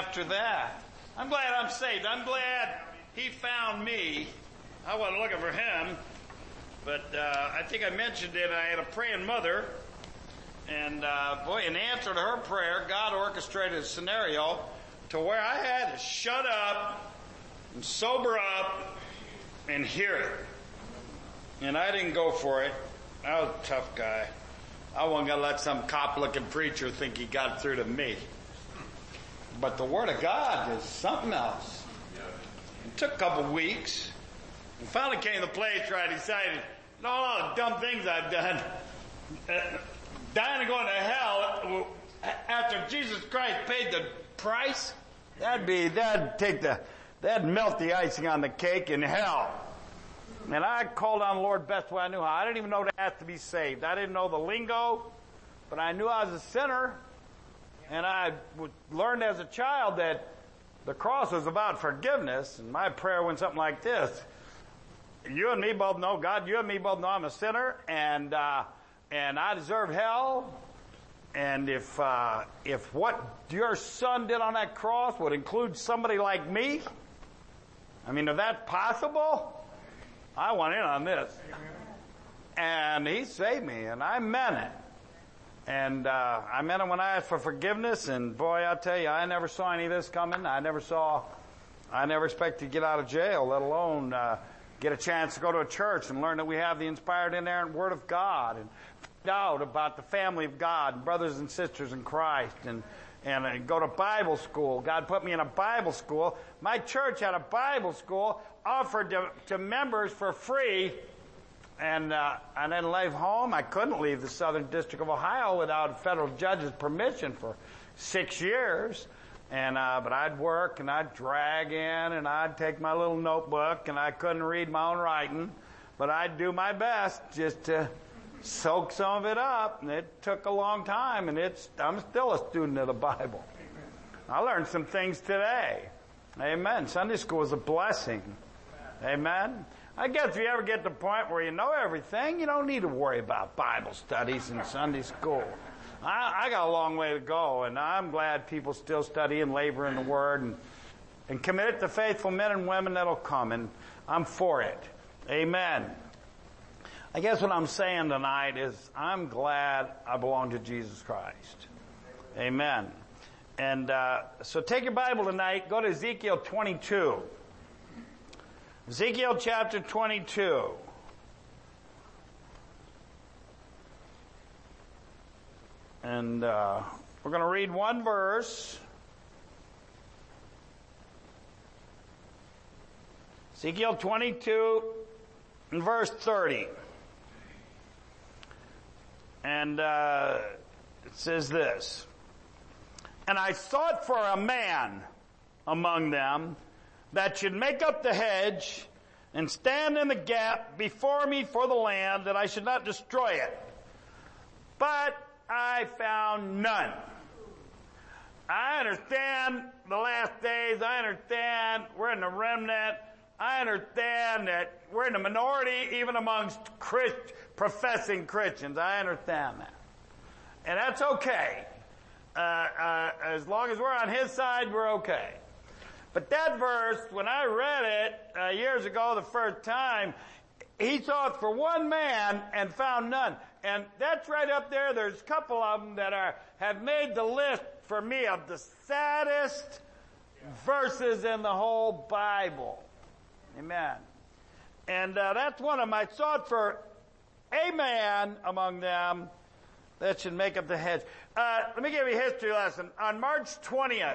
after that. I'm glad I'm saved. I'm glad he found me. I wasn't looking for him, but I think I mentioned it. I had a praying mother, and in answer to her prayer, God orchestrated a scenario to where I had to shut up and sober up and hear it. And I didn't go for it. I was a tough guy. I wasn't going to let some cop-looking preacher think he got through to me. But the Word of God is something else. It took a couple weeks. And finally came to the place where I decided, all the dumb things I've done, dying and going to hell after Jesus Christ paid the price, that'd melt the icing on the cake in hell. And I called on the Lord best way I knew how. I didn't even know to ask to be saved. I didn't know the lingo, but I knew I was a sinner. And I learned as a child that the cross was about forgiveness. And my prayer went something like this. You and me both know, God, you and me both know I'm a sinner, and I deserve hell. And if what your son did on that cross would include somebody like me, if that's possible, I want in on this. And he saved me, and I meant it. And I meant it when I asked for forgiveness, and boy, I'll tell you, I never saw any of this coming. I never expected to get out of jail, let alone get a chance to go to a church and learn that we have the inspired, inerrant Word of God, and find out about the family of God, and brothers and sisters in Christ, and go to Bible school. God put me in a Bible school. My church had a Bible school offered to members for free. And then leave home. I couldn't leave the Southern District of Ohio without a federal judge's permission for 6 years. But I'd work and I'd drag in and I'd take my little notebook, and I couldn't read my own writing, but I'd do my best just to soak some of it up. And it took a long time, and I'm still a student of the Bible. I learned some things today. Amen. Sunday school was a blessing. Amen. I guess if you ever get to the point where you know everything, you don't need to worry about Bible studies in Sunday school. I got a long way to go, and I'm glad people still study and labor in the Word and commit it to faithful men and women that'll come, and I'm for it. Amen. I guess what I'm saying tonight is I'm glad I belong to Jesus Christ. Amen. And so take your Bible tonight, go to Ezekiel 22. Ezekiel chapter 22. And we're going to read one verse. Ezekiel 22 and verse 30. And it says this. And I sought for a man among them that should make up the hedge and stand in the gap before me for the land, that I should not destroy it. But I found none. I understand the last days. I understand we're in the remnant. I understand that we're in the minority even amongst professing Christians. I understand that. And that's okay. As long as we're on his side, we're okay. But that verse, when I read it years ago the first time, he sought for one man and found none. And that's right up there. There's a couple of them that have made the list for me of the saddest verses in the whole Bible. Amen. And that's one of them. I sought for a man among them that should make up the hedge. Let me give you a history lesson. On March 20th,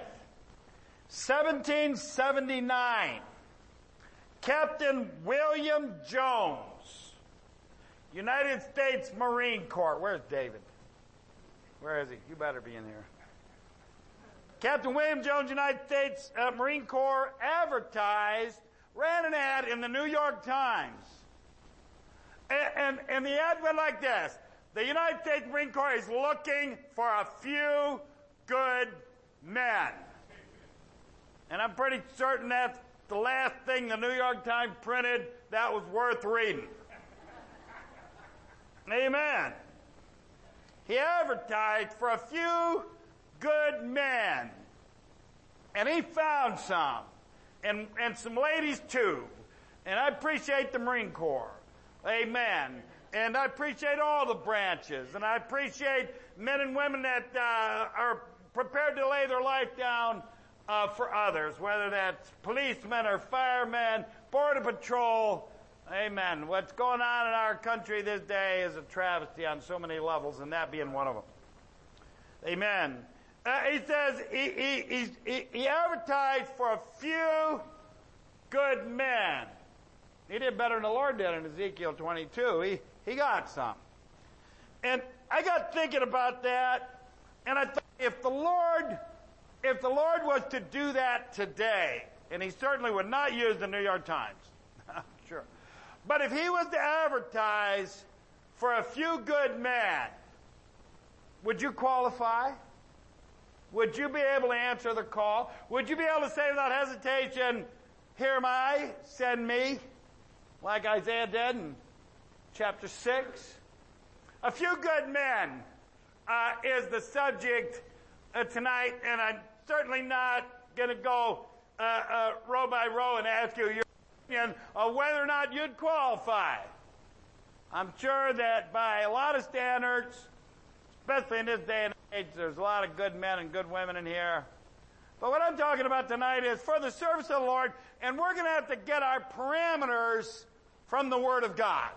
1779, Captain William Jones, United States Marine Corps. Where's David? Where is he? You better be in here. Captain William Jones, United States Marine Corps, ran an ad in the New York Times. And the ad went like this. The United States Marine Corps is looking for a few good men. And I'm pretty certain that's the last thing the New York Times printed that was worth reading. Amen. He advertised for a few good men. And he found some. And some ladies too. And I appreciate the Marine Corps. Amen. And I appreciate all the branches. And I appreciate men and women that are prepared to lay their life down for others, whether that's policemen or firemen, border patrol. Amen. What's going on in our country this day is a travesty on so many levels, and that being one of them. Amen. He says he advertised for a few good men. He did better than the Lord did in Ezekiel 22. He got some. And I got thinking about that, and I thought if the Lord was to do that today, and he certainly would not use the New York Times, sure. But if he was to advertise for a few good men, would you qualify? Would you be able to answer the call? Would you be able to say without hesitation, here am I, send me, like Isaiah did in chapter 6? A few good men is the subject tonight, and I'm certainly not going to go row by row and ask you your opinion of whether or not you'd qualify. I'm sure that by a lot of standards, especially in this day and age, there's a lot of good men and good women in here. But what I'm talking about tonight is for the service of the Lord, and we're going to have to get our parameters from the Word of God.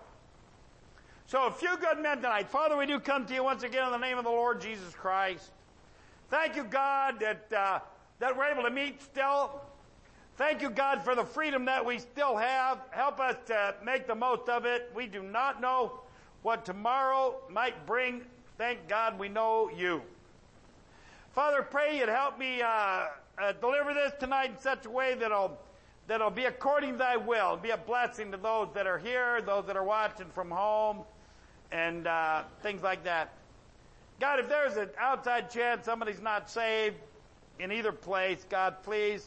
So a few good men tonight. Father, we do come to you once again in the name of the Lord Jesus Christ. Thank you, God, that we're able to meet still. Thank you, God, for the freedom that we still have. Help us to make the most of it. We do not know what tomorrow might bring. Thank God we know you. Father, pray you'd help me deliver this tonight in such a way that'll be according to thy will, be a blessing to those that are here, those that are watching from home, and things like that. God, if there's an outside chance somebody's not saved in either place, God, please,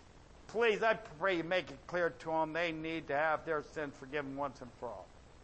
I pray you make it clear to them they need to have their sins forgiven once and for all.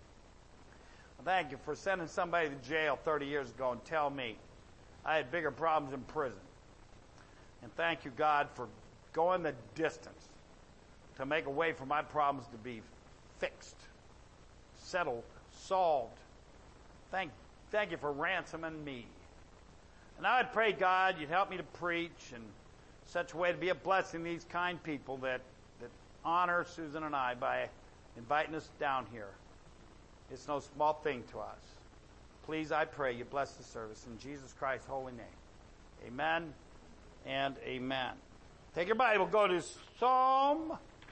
Thank you for sending somebody to jail 30 years ago and tell me I had bigger problems in prison. And thank you, God, for going the distance to make a way for my problems to be fixed, settled, solved. Thank you for ransoming me. And I would pray, God, you'd help me to preach in such a way to be a blessing to these kind people that honor Susan and I by inviting us down here. It's no small thing to us. Please, I pray you bless the service in Jesus Christ's holy name. Amen and amen. Take your Bible, go to Psalm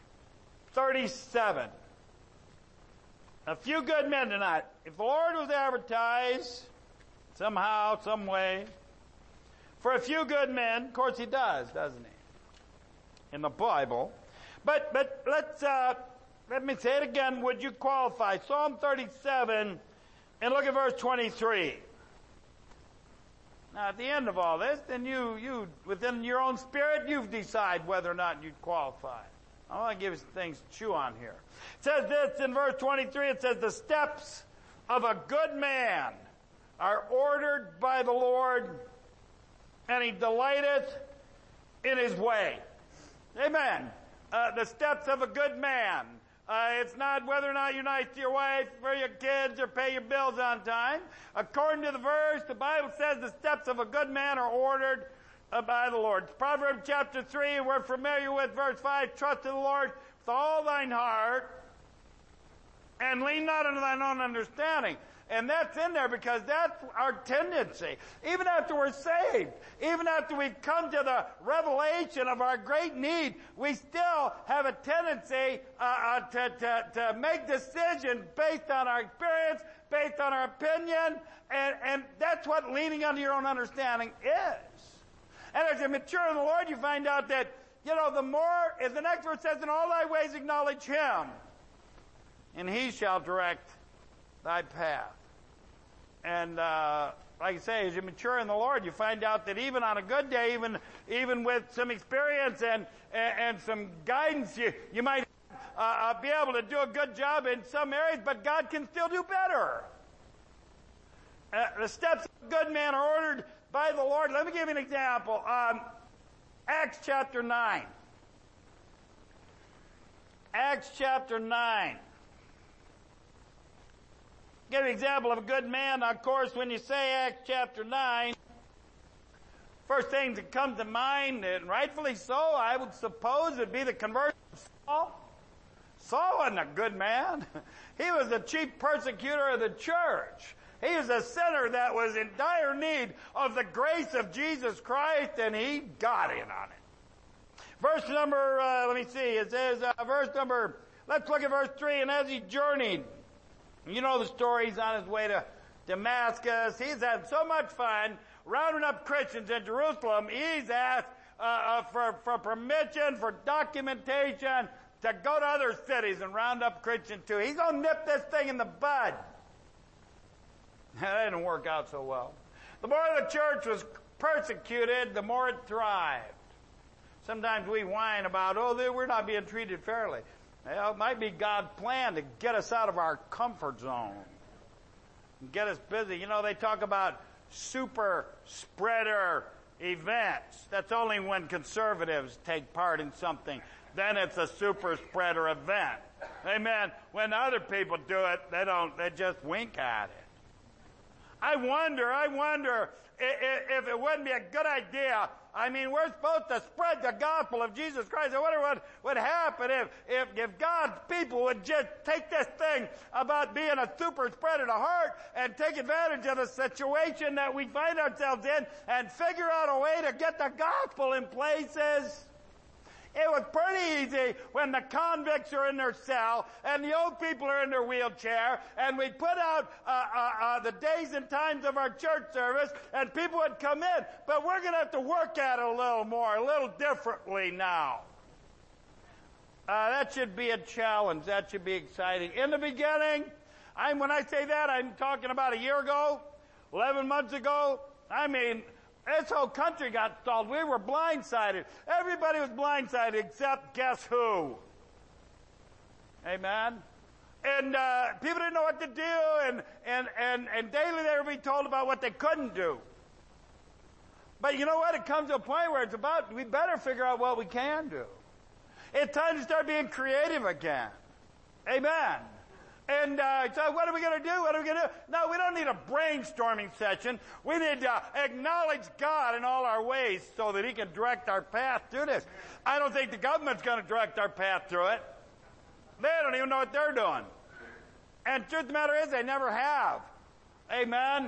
37. A few good men tonight. If the Lord was advertised somehow, some way, for a few good men, of course he does, doesn't he? In the Bible. But let me say it again. Would you qualify? Psalm 37, and look at verse 23. Now, at the end of all this, then you within your own spirit, you decide whether or not you'd qualify. I want to give you some things to chew on here. It says this in verse 23. It says, the steps of a good man are ordered by the Lord, and he delighteth in his way. Amen. The steps of a good man. It's not whether or not you're nice to your wife or your kids or pay your bills on time. According to the verse, the Bible says the steps of a good man are ordered by the Lord. Proverbs chapter 3, we're familiar with verse 5, trust in the Lord with all thine heart and lean not unto thine own understanding. And that's in there because that's our tendency. Even after we're saved, even after we've come to the revelation of our great need, we still have a tendency to make decisions based on our experience, based on our opinion, and that's what leaning unto your own understanding is. And as you mature in the Lord, you find out that, the more, as the next verse says, in all thy ways acknowledge him, and he shall direct thy path. And like I say, as you mature in the Lord, you find out that even on a good day, even with some experience and some guidance, you might be able to do a good job in some areas, but God can still do better. The steps of a good man are ordered by the Lord. Let me give you an example. Acts chapter 9. Acts chapter 9. Give an example of a good man. Of course, when you say Acts chapter 9, first thing that comes to mind, and rightfully so, I would suppose, would be the conversion of Saul. Saul wasn't a good man. He was the chief persecutor of the church. He was a sinner that was in dire need of the grace of Jesus Christ, and he got in on it. Verse number, it says, let's look at verse 3, and as he journeyed, you know the story, he's on his way to Damascus. He's had so much fun rounding up Christians in Jerusalem. He's asked for permission, for documentation, to go to other cities and round up Christians too. He's going to nip this thing in the bud. That didn't work out so well. The more the church was persecuted, the more it thrived. Sometimes we whine about, we're not being treated fairly. Well, it might be God's plan to get us out of our comfort zone and get us busy. You know, they talk about super spreader events. That's only when conservatives take part in something. Then it's a super spreader event. Amen. When other people do it, they just wink at it. I wonder if it wouldn't be a good idea. I mean, we're supposed to spread the gospel of Jesus Christ. I wonder what would happen if God's people would just take this thing about being a super spreader to heart and take advantage of the situation that we find ourselves in and figure out a way to get the gospel in places. It was pretty easy when the convicts are in their cell and the old people are in their wheelchair, and we put out the days and times of our church service, and people would come in. But we're going to have to work at it a little more, a little differently now. That should be a challenge. That should be exciting. In the beginning, when I say that, I'm talking about a year ago, 11 months ago. I mean, this whole country got stalled. We were blindsided. Everybody was blindsided except guess who? Amen? And people didn't know what to do, and daily they were being told about what they couldn't do. But you know what? It comes to a point where we better figure out what we can do. It's time to start being creative again. Amen. And so what are we going to do? What are we going to do? No, we don't need a brainstorming session. We need to acknowledge God in all our ways so that He can direct our path through this. I don't think the government's going to direct our path through it. They don't even know what they're doing. And the truth of the matter is, they never have. Amen?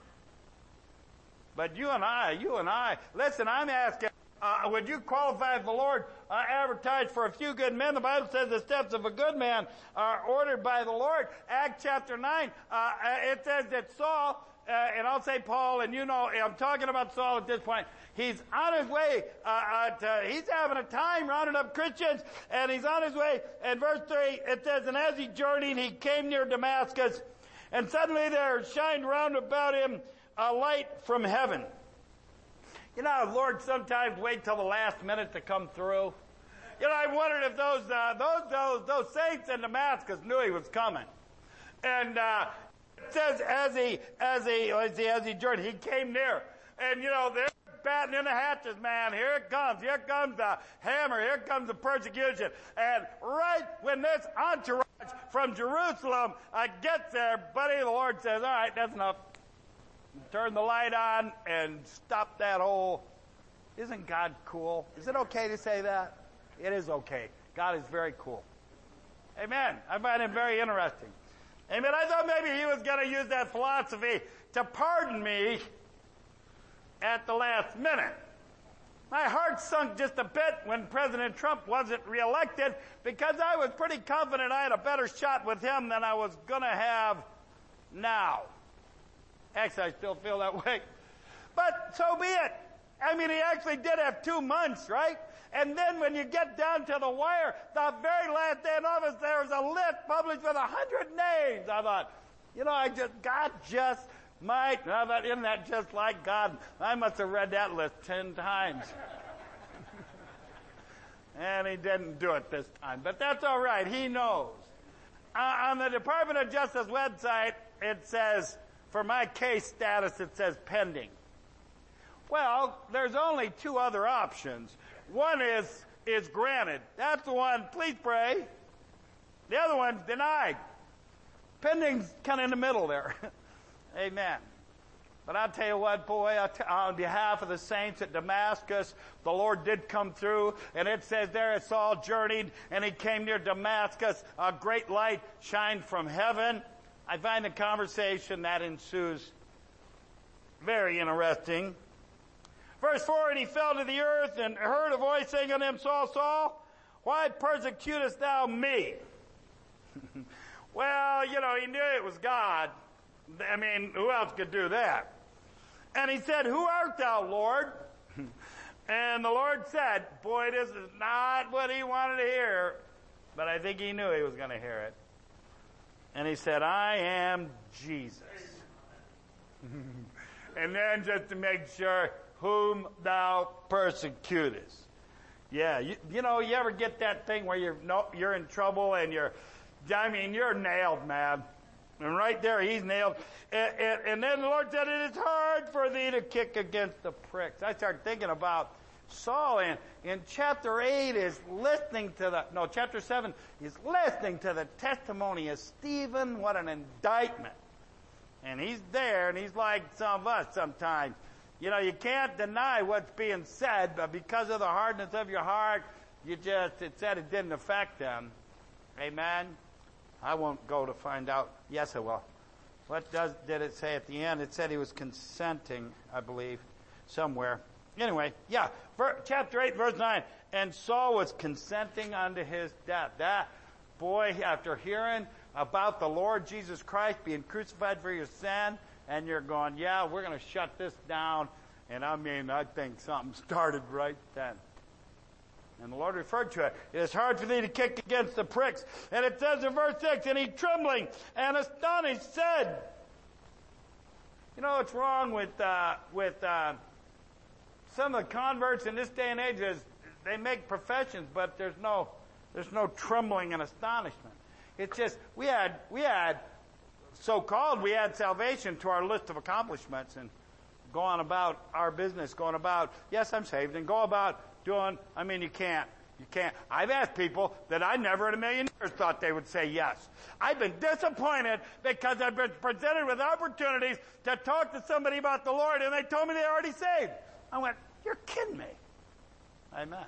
But you and I, listen, I'm asking, would you qualify if the Lord advertised for a few good men? The Bible says the steps of a good man are ordered by the Lord. Acts chapter 9, it says that Saul, and I'll say Paul, and you know, I'm talking about Saul at this point. He's on his way, he's having a time rounding up Christians, and he's on his way. In verse 3, it says, and as he journeyed, he came near Damascus, and suddenly there shined round about him a light from heaven. You know, the Lord sometimes waits till the last minute to come through. You know, I wondered if those saints in Damascus knew He was coming. And it says as he journeyed, He came near. And you know, they're batting in the hatches, man. Here it comes. Here comes the hammer. Here comes the persecution. And right when this entourage from Jerusalem gets there, buddy, the Lord says, all right, that's enough. Turn the light on and stop that whole... Isn't God cool? Is it okay to say that? It is okay. God is very cool. Amen. I find Him very interesting. Amen. I thought maybe He was going to use that philosophy to pardon me at the last minute. My heart sunk just a bit when President Trump wasn't reelected because I was pretty confident I had a better shot with him than I was going to have now. Actually, I still feel that way. But so be it. I mean, he actually did have 2 months, right? And then when you get down to the wire, the very last day in office, there was a list published with 100 names. I thought, you know, God just might. I thought, isn't that just like God? I must have read that list 10 times. And He didn't do it this time. But that's all right. He knows. On the Department of Justice website, it says, for my case status, it says pending. Well, there's only two other options. One is granted. That's the one, please pray. The other one's denied. Pending's kind of in the middle there. Amen. But I'll tell you what, boy, on behalf of the saints at Damascus, the Lord did come through, and it says there as Saul journeyed, and he came near Damascus, a great light shined from heaven. I find the conversation that ensues very interesting. Verse 4, and he fell to the earth and heard a voice saying unto him, Saul, Saul, why persecutest thou me? Well, he knew it was God. I mean, who else could do that? And he said, who art thou, Lord? And the Lord said, boy, this is not what he wanted to hear, but I think he knew he was going to hear it. And he said, I am Jesus. And then just to make sure, whom thou persecutest. Yeah, you ever get that thing where you're in trouble and you're nailed, man. And right there, he's nailed. And then the Lord said, it is hard for thee to kick against the pricks. I started thinking about Saul in chapter 8 is listening to chapter 7 is listening to the testimony of Stephen. What an indictment. And he's there, and he's like some of us sometimes. You can't deny what's being said, but because of the hardness of your heart, it said it didn't affect them. Amen? I won't go to find out. Yes, I will. What did it say at the end? It said he was consenting, I believe, somewhere. Anyway, yeah, chapter 8, verse 9. And Saul was consenting unto his death. That boy, after hearing about the Lord Jesus Christ being crucified for your sin, and you're going, yeah, we're going to shut this down. And I think something started right then. And the Lord referred to it. It is hard for thee to kick against the pricks. And it says in verse 6, and he trembling and astonished said, what's wrong with some of the converts in this day and age is they make professions, but there's no trembling and astonishment. It's just, we had salvation to our list of accomplishments and go on about our business, yes, I'm saved, and go about doing, you can't. I've asked people that I never in a million years thought they would say yes. I've been disappointed because I've been presented with opportunities to talk to somebody about the Lord, and they told me they're already saved. I went, you're kidding me. Amen.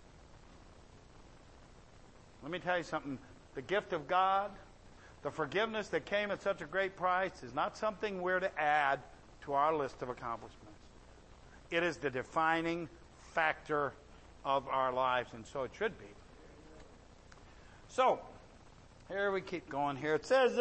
Let me tell you something. The gift of God, the forgiveness that came at such a great price is not something we're to add to our list of accomplishments. It is the defining factor of our lives, and so it should be. So, here we keep going here. It says,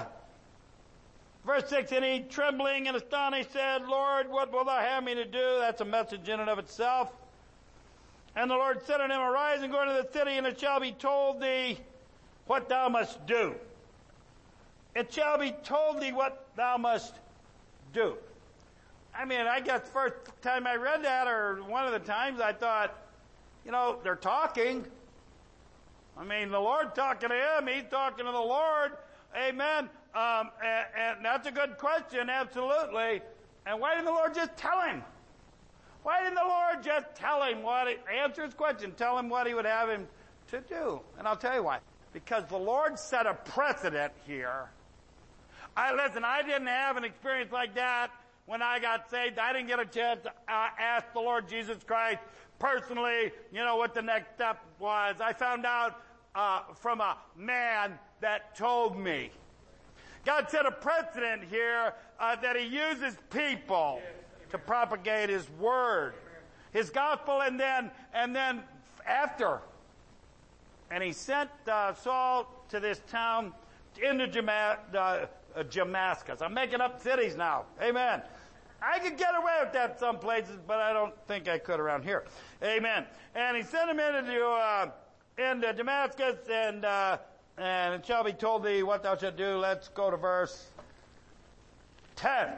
verse 6, and he, trembling and astonished, said, Lord, what wilt thou have me to do? That's a message in and of itself. And the Lord said unto him, arise and go into the city, and it shall be told thee what thou must do. It shall be told thee what thou must do. I guess the first time I read that, or one of the times, I thought, they're talking. The Lord's talking to him. He's talking to the Lord. Amen. And that's a good question, absolutely. And why didn't the Lord just tell him? Why didn't the Lord just tell him answer his question, tell him what he would have him to do? And I'll tell you why. Because the Lord set a precedent here. I didn't have an experience like that when I got saved. I didn't get a chance to ask the Lord Jesus Christ personally, what the next step was. I found out from a man that told me. God set a precedent here that he uses people to propagate his word, his gospel, and then after. And he sent Saul to this town into Damascus. I'm making up cities now. Amen. I could get away with that some places, but I don't think I could around here. Amen. And he sent him into Damascus, and it shall be told thee what thou shalt do. Let's go to verse 10.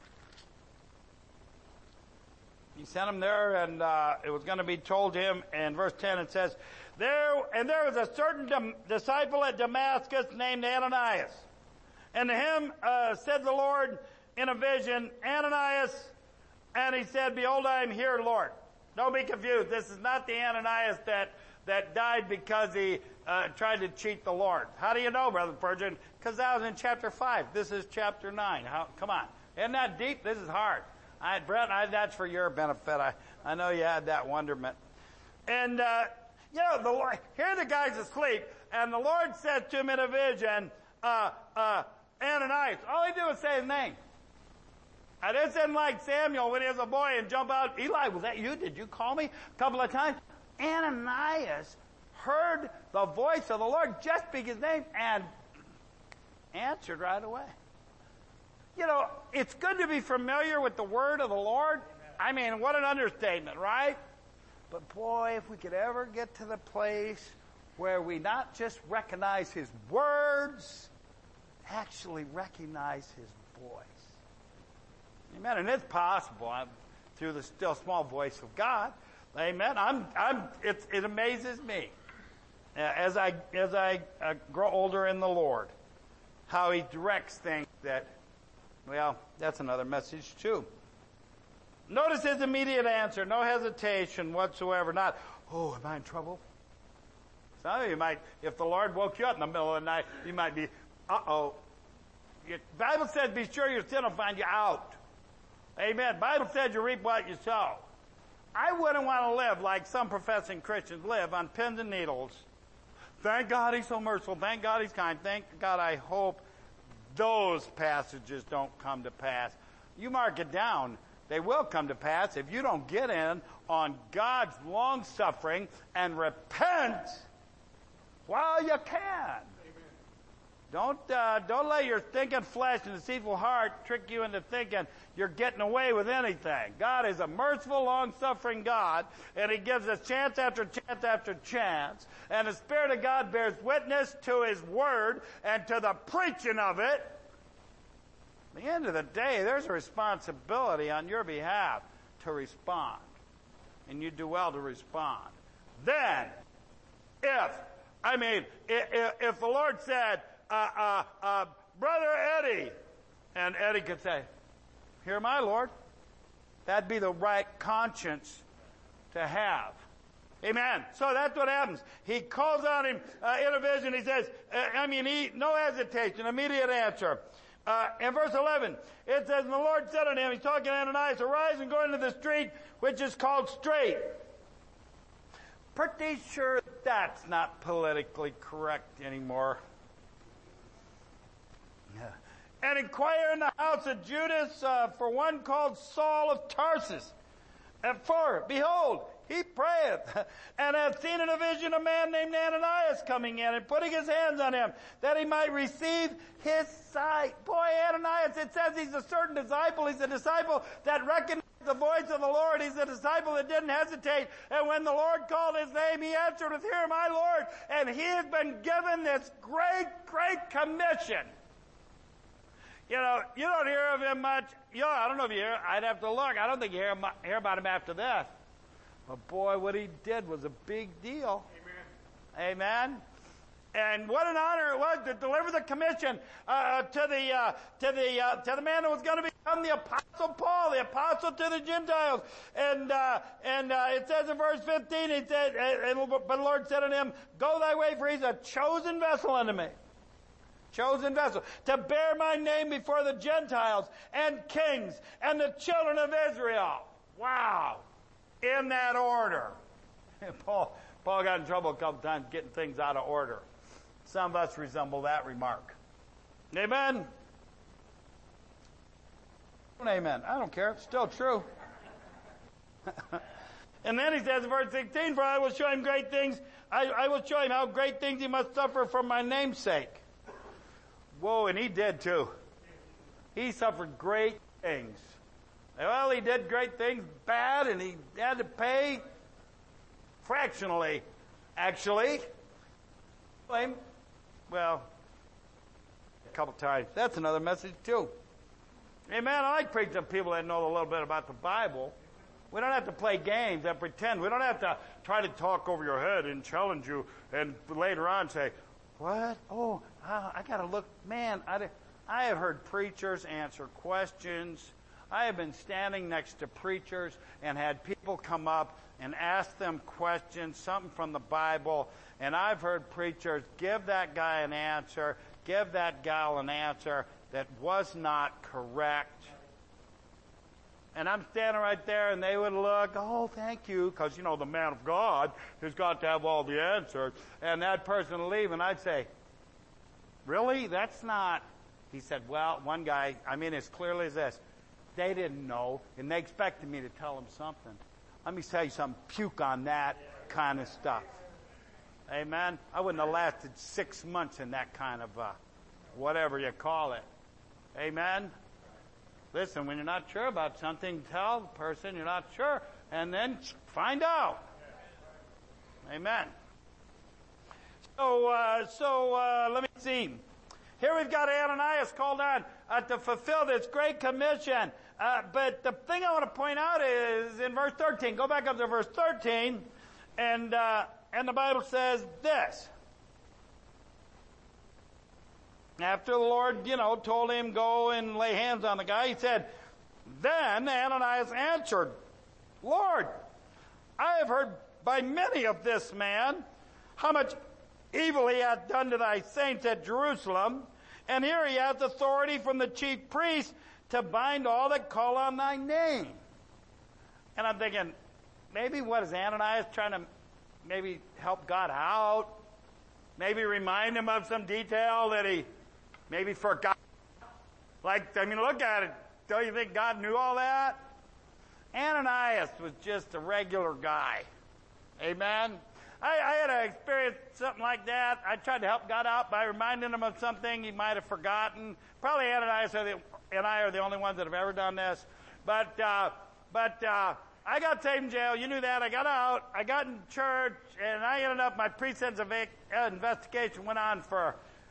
He sent him there, and it was going to be told him. And verse 10 it says, there was a certain disciple at Damascus named Ananias. And to him said the Lord in a vision, Ananias, And he said, behold, I am here, Lord. Don't be confused. This is not the Ananias that died because he tried to cheat the Lord. How do you know, Brother Spurgeon? Because that was in chapter 5. This is chapter 9. Come on. Isn't that deep? This is hard. Brett, that's for your benefit. I know you had that wonderment. And, the Lord, here the guy's asleep, and the Lord said to him in a vision, Ananias. All he did was say his name. And this isn't like Samuel when he was a boy and jump out, Eli, was that you? Did you call me? A couple of times. Ananias heard the voice of the Lord, just speak his name, and answered right away. It's good to be familiar with the word of the Lord. I mean, what an understatement, right? But boy, if we could ever get to the place where we not just recognize his words, actually recognize his voice. Amen. And it's possible through the still small voice of God. Amen. It amazes me as I grow older in the Lord how he directs things that, well, that's another message too. Notice his immediate answer, no hesitation whatsoever. Not, oh, am I in trouble? Some of you might, if the Lord woke you up in the middle of the night, you might be, uh-oh. The Bible says, be sure your sin will find you out. Amen. The Bible says you reap what you sow. I wouldn't want to live like some professing Christians live on pins and needles. Thank God he's so merciful. Thank God he's kind. Thank God I hope those passages don't come to pass. You mark it down. They will come to pass if you don't get in on God's long suffering and repent while you can. Don't let your thinking flesh and deceitful heart trick you into thinking you're getting away with anything. God is a merciful, long-suffering God, and he gives us chance after chance after chance. And the Spirit of God bears witness to his word and to the preaching of it. At the end of the day, there's a responsibility on your behalf to respond. And you do well to respond. Then, if the Lord said, Brother Eddie, and Eddie could say, here, my Lord, that'd be the right conscience to have. Amen. So that's what happens. He calls on him in a vision. He says, no hesitation, immediate answer. In verse 11, it says, and the Lord said unto him, he's talking to Ananias, arise and go into the street which is called Straight. Pretty sure that's not politically correct anymore. Yeah. And inquire in the house of Judas for one called Saul of Tarsus. And for, behold, he prayeth, and hath seen in a vision a man named Ananias coming in and putting his hands on him, that he might receive his sight. Boy, Ananias, it says he's a certain disciple. He's a disciple that recognized the voice of the Lord. He's a disciple that didn't hesitate. And when the Lord called his name, he answered with, here, my Lord. And he has been given this great, great commission. You don't hear of him much. I don't know if you hear. I'd have to look. I don't think you hear about him after this. But boy, what he did was a big deal. Amen. Amen. And what an honor it was to deliver the commission to the man who was going to become the Apostle Paul, the apostle to the Gentiles. And it says in verse 15, it said, but the Lord said unto him, go thy way, for he's a chosen vessel unto me. Chosen vessel to bear my name before the Gentiles and kings and the children of Israel. Wow. In that order. Paul got in trouble a couple times getting things out of order. Some of us resemble that remark. Amen? Amen. I don't care. It's still true. And then he says in verse 16, for I will show him great things. I will show him how great things he must suffer for my name's sake. Whoa, and he did too. He suffered great things. Well, he did great things bad, and he had to pay fractionally, actually. Well, a couple times. That's another message too. Amen. I like preaching to people that know a little bit about the Bible. We don't have to play games and pretend. We don't have to try to talk over your head and challenge you and later on say, what? Oh, I got to look. Man, I have heard preachers answer questions I have been standing next to preachers and had people come up and ask them questions, something from the Bible, and I've heard preachers give that guy an answer, give that gal an answer that was not correct. And I'm standing right there, and they would look, oh, thank you, because, the man of God has got to have all the answers. And that person would leave, and I'd say, really? That's not... He said, well, one guy, as clearly as this, they didn't know, and they expected me to tell them something. Let me tell you something, puke on that kind of stuff. Amen? I wouldn't have lasted 6 months in that kind of, whatever you call it. Amen? Listen, when you're not sure about something, tell the person you're not sure, and then find out. Amen. So let me see. Here we've got Ananias called on to fulfill this great commission. But the thing I want to point out is in verse 13. Go back up to verse 13, and the Bible says this. After the Lord, told him, go and lay hands on the guy, he said, then Ananias answered, Lord, I have heard by many of this man how much evil he hath done to thy saints at Jerusalem, and here he hath authority from the chief priest to bind all that call on thy name. And I'm thinking, maybe what is Ananias trying to maybe help God out? Maybe remind him of some detail that he maybe forgot. Look at it. Don't you think God knew all that? Ananias was just a regular guy. Amen? I had to experience something like that. I tried to help God out by reminding him of something he might have forgotten. Probably Ananias and I are the only ones that have ever done this. But I got saved in jail. You knew that. I got out. I got in church, and I ended up, my pre-sentence investigation went on for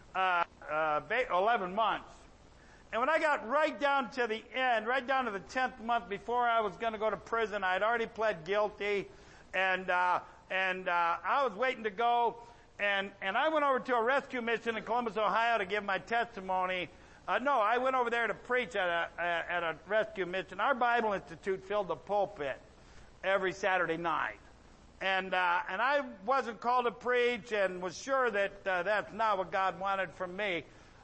11 months. And when I got right down to the end, right down to the 10th month before I was going to go to prison, I had already pled guilty, and I was waiting to go, and I went over to a rescue mission in Columbus, Ohio to give my testimony. I went over there to preach at a rescue mission. Our Bible Institute filled the pulpit every Saturday night. And I wasn't called to preach and was sure that that's not what God wanted from me.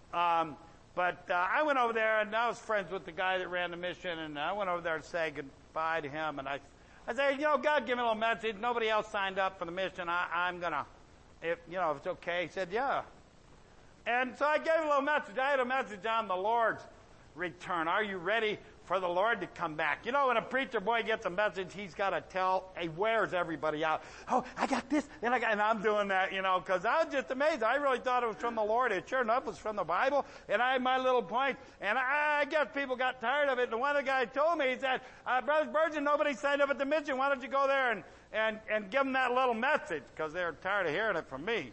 But I went over there, and I was friends with the guy that ran the mission, and I went over there to say goodbye to him. And I said, God, give me a little message. Nobody else signed up for the mission. I'm going to, if it's okay. He said, yeah. And so I gave him a little message. I had a message on the Lord's return. Are you ready for the Lord to come back? When a preacher boy gets a message, he's got to tell, he wears everybody out. Oh, I got this, and I'm doing that, because I was just amazed. I really thought it was from the Lord. It sure enough was from the Bible, and I had my little point, and I guess people got tired of it. And one of the guys told me, he said, Brother Spurgeon, nobody signed up at the mission. Why don't you go there and give them that little message? Because they're tired of hearing it from me.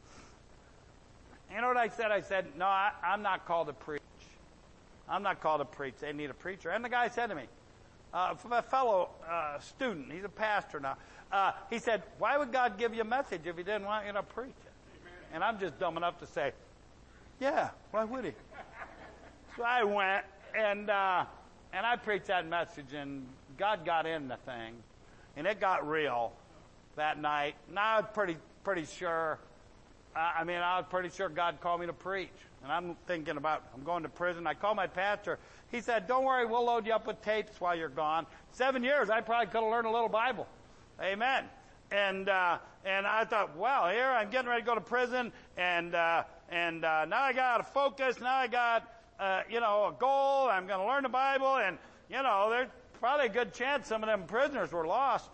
You know what I said? I said, no, I'm not called to preach. I'm not called to preach. They need a preacher. And the guy said to me, from a fellow student, he's a pastor now, he said, why would God give you a message if he didn't want you to preach it? And I'm just dumb enough to say, yeah, why would he? So I went, and I preached that message, and God got in the thing, and it got real that night. And I was pretty sure, I was pretty sure God called me to preach. And I'm thinking about, I'm going to prison. I called my pastor. He said, don't worry, we'll load you up with tapes while you're gone. 7 years, I probably could have learned a little Bible. Amen. And I thought, well, here I'm getting ready to go to prison, and now I got to focus. Now I got, a goal. I'm going to learn the Bible, and, there's probably a good chance some of them prisoners were lost.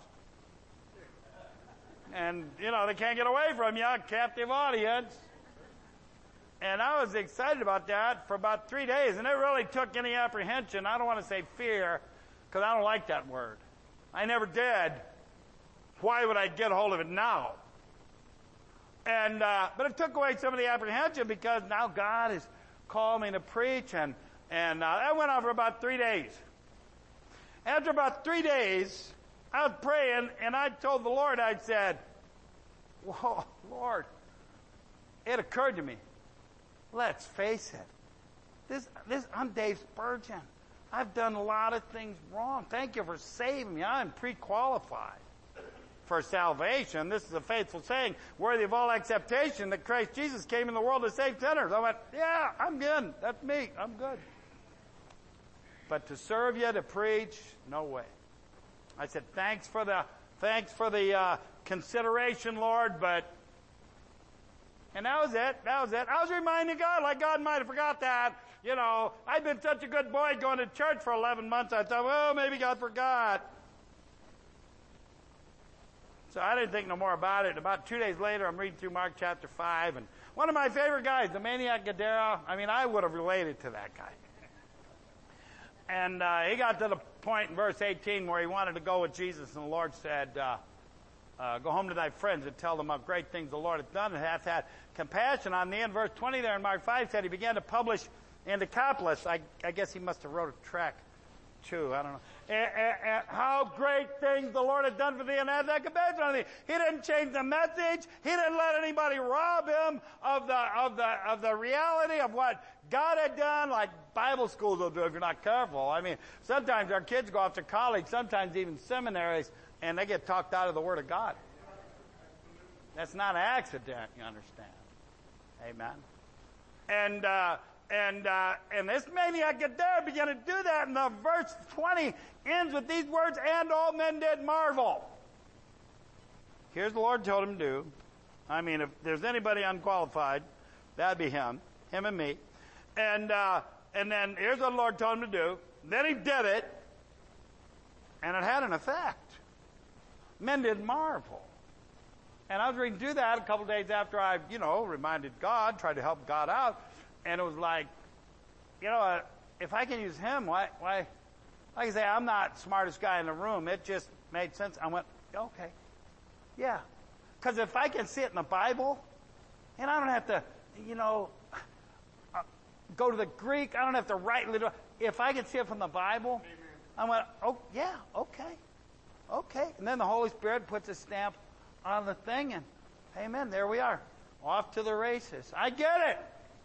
And, they can't get away from you, captive audience. And I was excited about that for about 3 days, and it really took any apprehension. I don't want to say fear, because I don't like that word. I never did. Why would I get hold of it now? And but it took away some of the apprehension, because now God has called me to preach, and that went on for about 3 days. After about 3 days, I was praying, and I told the Lord, I said, whoa, Lord, it occurred to me. Let's face it. I'm Dave Spurgeon. I've done a lot of things wrong. Thank you for saving me. I'm pre-qualified for salvation. This is a faithful saying, worthy of all acceptation, that Christ Jesus came in the world to save sinners. I went, yeah, I'm good. That's me. I'm good. But to serve you, to preach, no way. I said, thanks for the consideration, Lord, but, and that was it. That was it. I was reminding God, like God might have forgot that. You know, I'd been such a good boy going to church for 11 months. I thought, well, maybe God forgot. So I didn't think no more about it. About 2 days later, I'm reading through Mark chapter 5, and one of my favorite guys, the maniac Gadara, I mean, I would have related to that guy. And he got to the point in verse 18 where he wanted to go with Jesus, and the Lord said, go home to thy friends and tell them how great things the Lord hath done and hath had compassion on thee. And verse 20 there in Mark 5 said he began to publish in Decapolis. I guess he must have wrote a track too. I don't know. And how great things the Lord had done for thee and hath had compassion on thee. He didn't change the message. He didn't let anybody rob him of the reality of what God had done, like Bible schools will do if you're not careful. I mean, sometimes our kids go off to college, sometimes even seminaries, and they get talked out of the Word of God. That's not an accident, you understand. Amen. And this maniac Gadara began to do that, and the verse 20 ends with these words, and all men did marvel. Here's the Lord told him to do. I mean, if there's anybody unqualified, that'd be him and me. And then here's what the Lord told him to do. Then he did it, and it had an effect. Men did marvel. And I was reading through that a couple of days after I, reminded God, tried to help God out. And it was like, if I can use him, why? Like I say, I'm not the smartest guy in the room. It just made sense. I went, okay. Yeah. Because if I can see it in the Bible, and I don't have to, go to the Greek, I don't have to rightly do it. If I can see it from the Bible, I went, oh, yeah, okay. Okay. And then the Holy Spirit puts a stamp on the thing, and amen, there we are. Off to the races. I get it.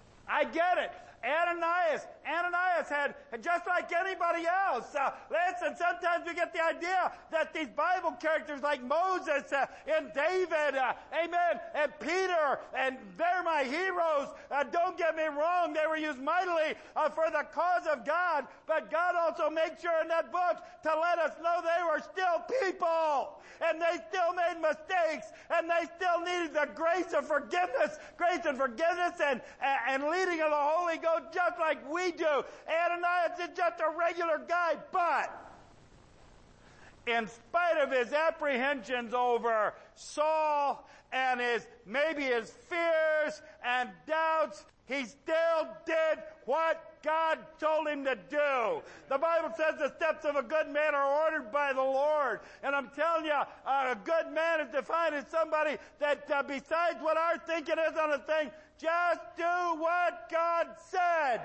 Ananias had, just like anybody else, listen, sometimes we get the idea that these Bible characters like Moses and David, amen, and Peter, and they're my heroes. Don't get me wrong, they were used mightily for the cause of God, but God also made sure in that book to let us know they were still people, and they still made mistakes, and they still needed the grace and forgiveness and leading of the Holy Ghost just like we do. Ananias is just a regular guy, but in spite of his apprehensions over Saul and his fears and doubts, he still did what God told him to do. The Bible says the steps of a good man are ordered by the Lord. And I'm telling you, a good man is defined as somebody that besides what our thinking is on a thing, just do what God said.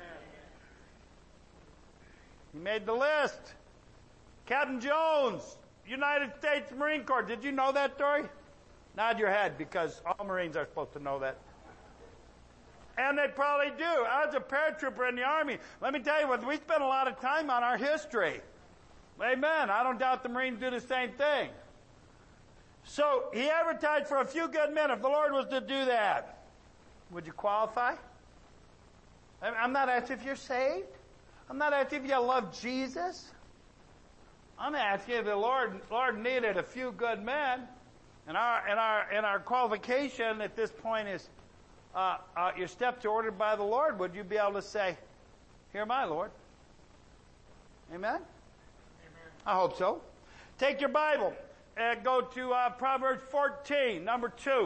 He made the list. Captain Jones, United States Marine Corps. Did you know that story? Nod your head, because all Marines are supposed to know that. And they probably do. I was a paratrooper in the Army. Let me tell you what, we spend a lot of time on our history. Amen. I don't doubt the Marines do the same thing. So he advertised for a few good men. If the Lord was to do that, would you qualify? I'm not asking if you're saved. I'm not asking if you love Jesus. I'm asking if the Lord needed a few good men. And our qualification at this point is your steps are ordered by the Lord. Would you be able to say, "Here am I, Lord"? Amen? Amen. I hope so. Take your Bible and go to Proverbs 14, number 2.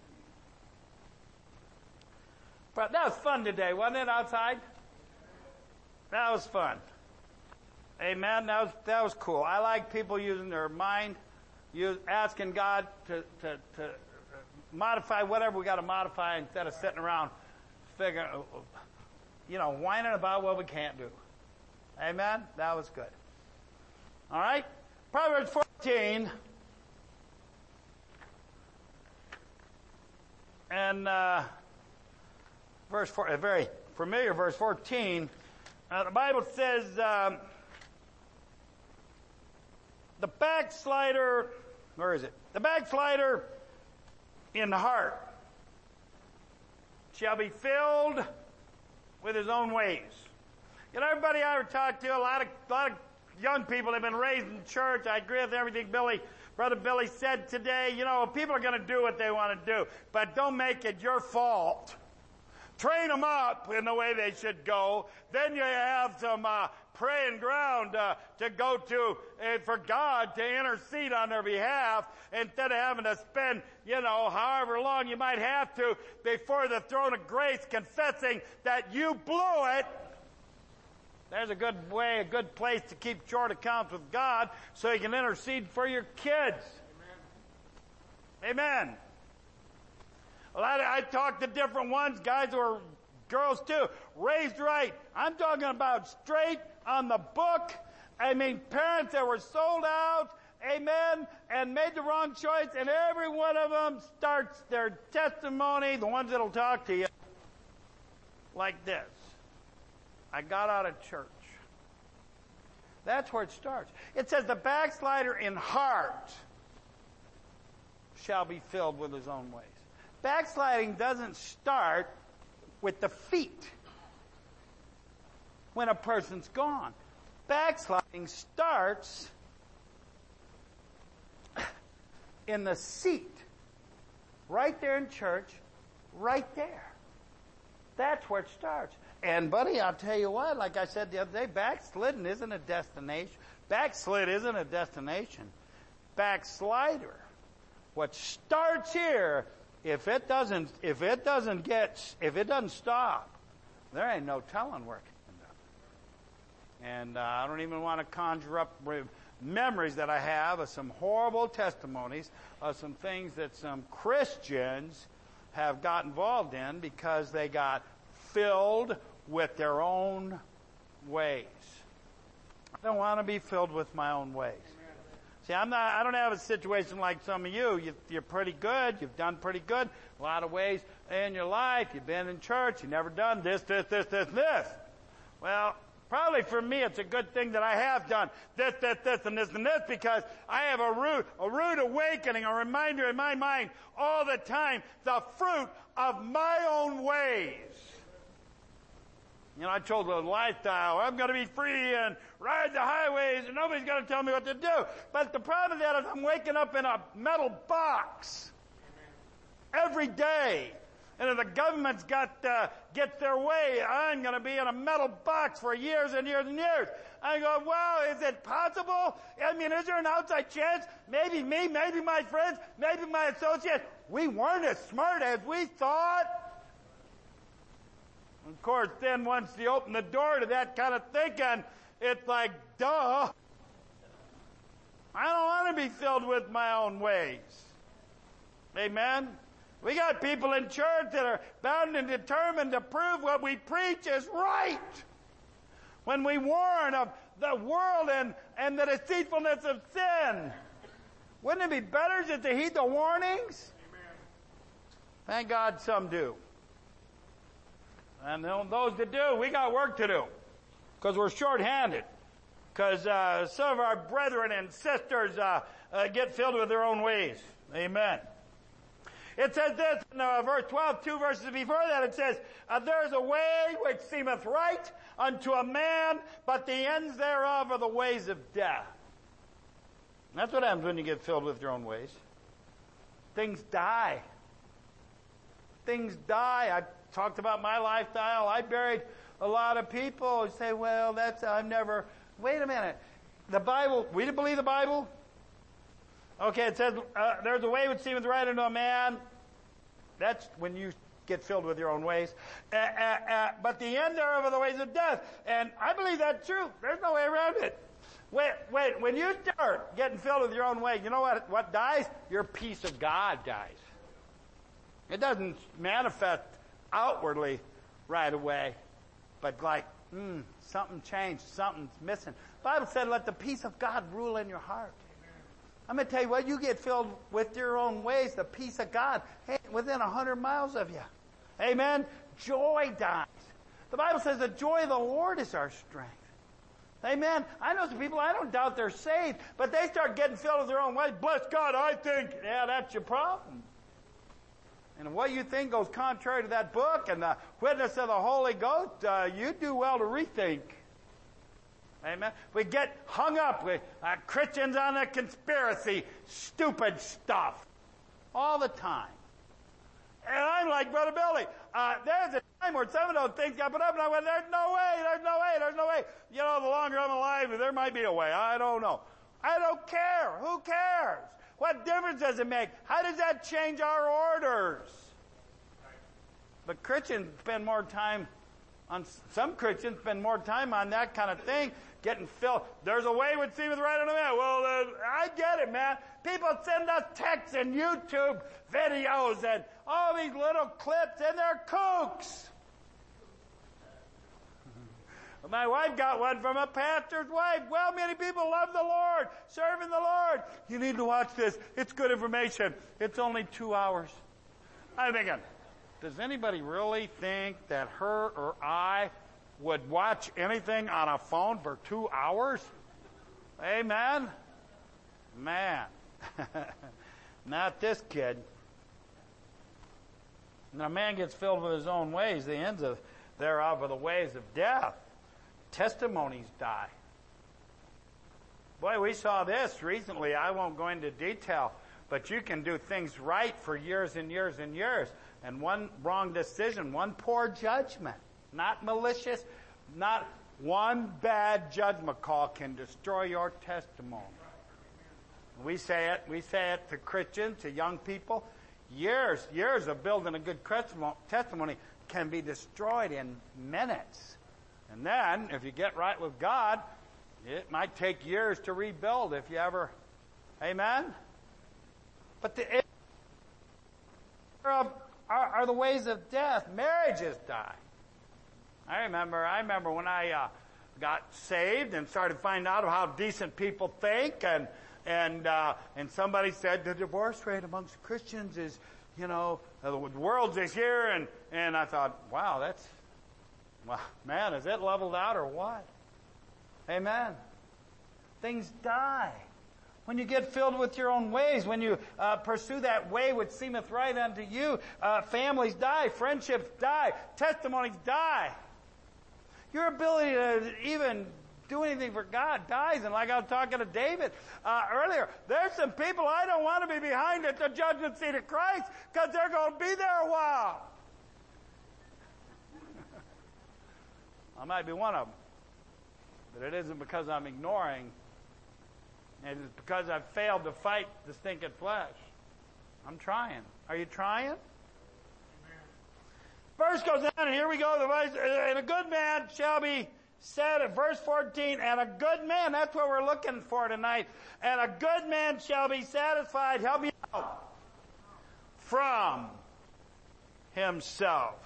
But that was fun today, wasn't it, outside? That was fun. Amen. That was cool. I like people using their mind, asking God to modify whatever we got to modify instead of sitting around figuring, whining about what we can't do. Amen. That was good. All right. Proverbs 14. And verse 4, a very familiar verse 14. The Bible says the backslider, where is it? The backslider in the heart shall be filled with his own ways. You know, everybody I ever talked to, a lot of young people have been raised in church. I agree with everything Brother Billy said today. You know, people are going to do what they want to do, but don't make it your fault. Train them up in the way they should go. Then you have some praying ground to go to for God to intercede on their behalf instead of having to spend, however long you might have to before the throne of grace confessing that you blew it. There's a good way, a good place to keep short accounts with God so you can intercede for your kids. Amen. Amen. I talked to different ones, guys or girls too, raised right. I'm talking about straight on the book. I mean, parents that were sold out, amen, and made the wrong choice, and every one of them starts their testimony, the ones that'll talk to you, like this. I got out of church. That's where it starts. It says the backslider in heart shall be filled with his own ways. Backsliding doesn't start with the feet when a person's gone. Backsliding starts in the seat, right there in church, right there. That's where it starts. And buddy, I'll tell you what, like I said the other day, backslidden isn't a destination. Backslid isn't a destination. Backslider. What starts here, if it doesn't stop, there ain't no telling where it can end up. And I don't even want to conjure up memories that I have of some horrible testimonies of some things that some Christians have got involved in because they got filled with their own ways. I don't want to be filled with my own ways. See, I don't have a situation like some of you. You're pretty good. You've done pretty good. A lot of ways in your life. You've been in church. You've never done this. Well, probably for me, it's a good thing that I have done this, and this, because I have a rude awakening, a reminder in my mind all the time, the fruit of my own ways. I chose a lifestyle. I'm going to be free and ride the highways and nobody's going to tell me what to do. But the problem with that is I'm waking up in a metal box every day. And if the government's gets their way, I'm going to be in a metal box for years and years and years. I go, well, is it possible? I mean, is there an outside chance? Maybe me, maybe my friends, maybe my associates. We weren't as smart as we thought. Of course, then once you open the door to that kind of thinking, it's like, duh. I don't want to be filled with my own ways. Amen? We got people in church that are bound and determined to prove what we preach is right. When we warn of the world and the deceitfulness of sin. Wouldn't it be better just to heed the warnings? Amen. Thank God some do. And those that do, we got work to do. Because we're short-handed. Because some of our brethren and sisters get filled with their own ways. Amen. It says this in verse 12, 2 verses before that, it says, there is a way which seemeth right unto a man, but the ends thereof are the ways of death. And that's what happens when you get filled with your own ways. Things die. Things die. I talked about my lifestyle. I buried a lot of people who say, well, wait a minute. The Bible, we didn't believe the Bible? Okay, it says, there's a way which seemeth right unto a man. That's when you get filled with your own ways. But the end thereof are the ways of death. And I believe that's true. There's no way around it. Wait, when you start getting filled with your own ways, you know what dies? Your peace of God dies. It doesn't manifest outwardly right away, but like, something changed, something's missing. The Bible said, let the peace of God rule in your heart. I'm going to tell you what, you get filled with your own ways, the peace of God, within 100 miles of you. Amen? Joy dies. The Bible says the joy of the Lord is our strength. Amen. I know some people, I don't doubt they're saved, but they start getting filled with their own way. Bless God, I think. Yeah, that's your problem. And what you think goes contrary to that book and the witness of the Holy Ghost, you do well to rethink. Amen. We get hung up with Christians on the conspiracy, stupid stuff, all the time. And I'm like, Brother Billy, there's a time where some of those things got put up, and I went, there's no way. You know, the longer I'm alive, there might be a way. I don't know. I don't care. Who cares? What difference does it make? How does that change our orders? But Christians spend more time on, some Christians spend more time on that kind of thing, getting filled. There's a way which seemeth right unto man. Well, I get it, man. People send us texts and YouTube videos and all these little clips, and they're kooks. My wife got one from a pastor's wife. Well, many people love the Lord, serving the Lord. You need to watch this. It's good information. It's only 2 hours. I'm thinking, does anybody really think that her or I would watch anything on a phone for 2 hours? Amen? Man. Not this kid. When a man gets filled with his own ways, the ends thereof are the ways of death. Testimonies die. Boy, we saw this recently. I won't go into detail, but you can do things right for years and years and years. And one wrong decision, one poor judgment, not malicious, not one bad judgment call can destroy your testimony. We say it to Christians, to young people. Years of building a good testimony can be destroyed in minutes. And then, if you get right with God, it might take years to rebuild if you ever, amen? But are the ways of death. Marriages die. I remember when I got saved and started finding out how decent people think, and somebody said the divorce rate amongst Christians is, the world's is here, and I thought, wow, man, is it leveled out or what? Amen. Things die. When you get filled with your own ways, when you pursue that way which seemeth right unto you, families die, friendships die, testimonies die. Your ability to even do anything for God dies. And like I was talking to David earlier, there's some people I don't want to be behind at the judgment seat of Christ because they're going to be there a while. I might be one of them. But it isn't because I'm ignoring. It is because I've failed to fight the stinking flesh. I'm trying. Are you trying? Amen. Verse goes on, and here we go. And a good man shall be said at verse 14, and a good man, that's what we're looking for tonight. And a good man shall be satisfied, help me out, from himself.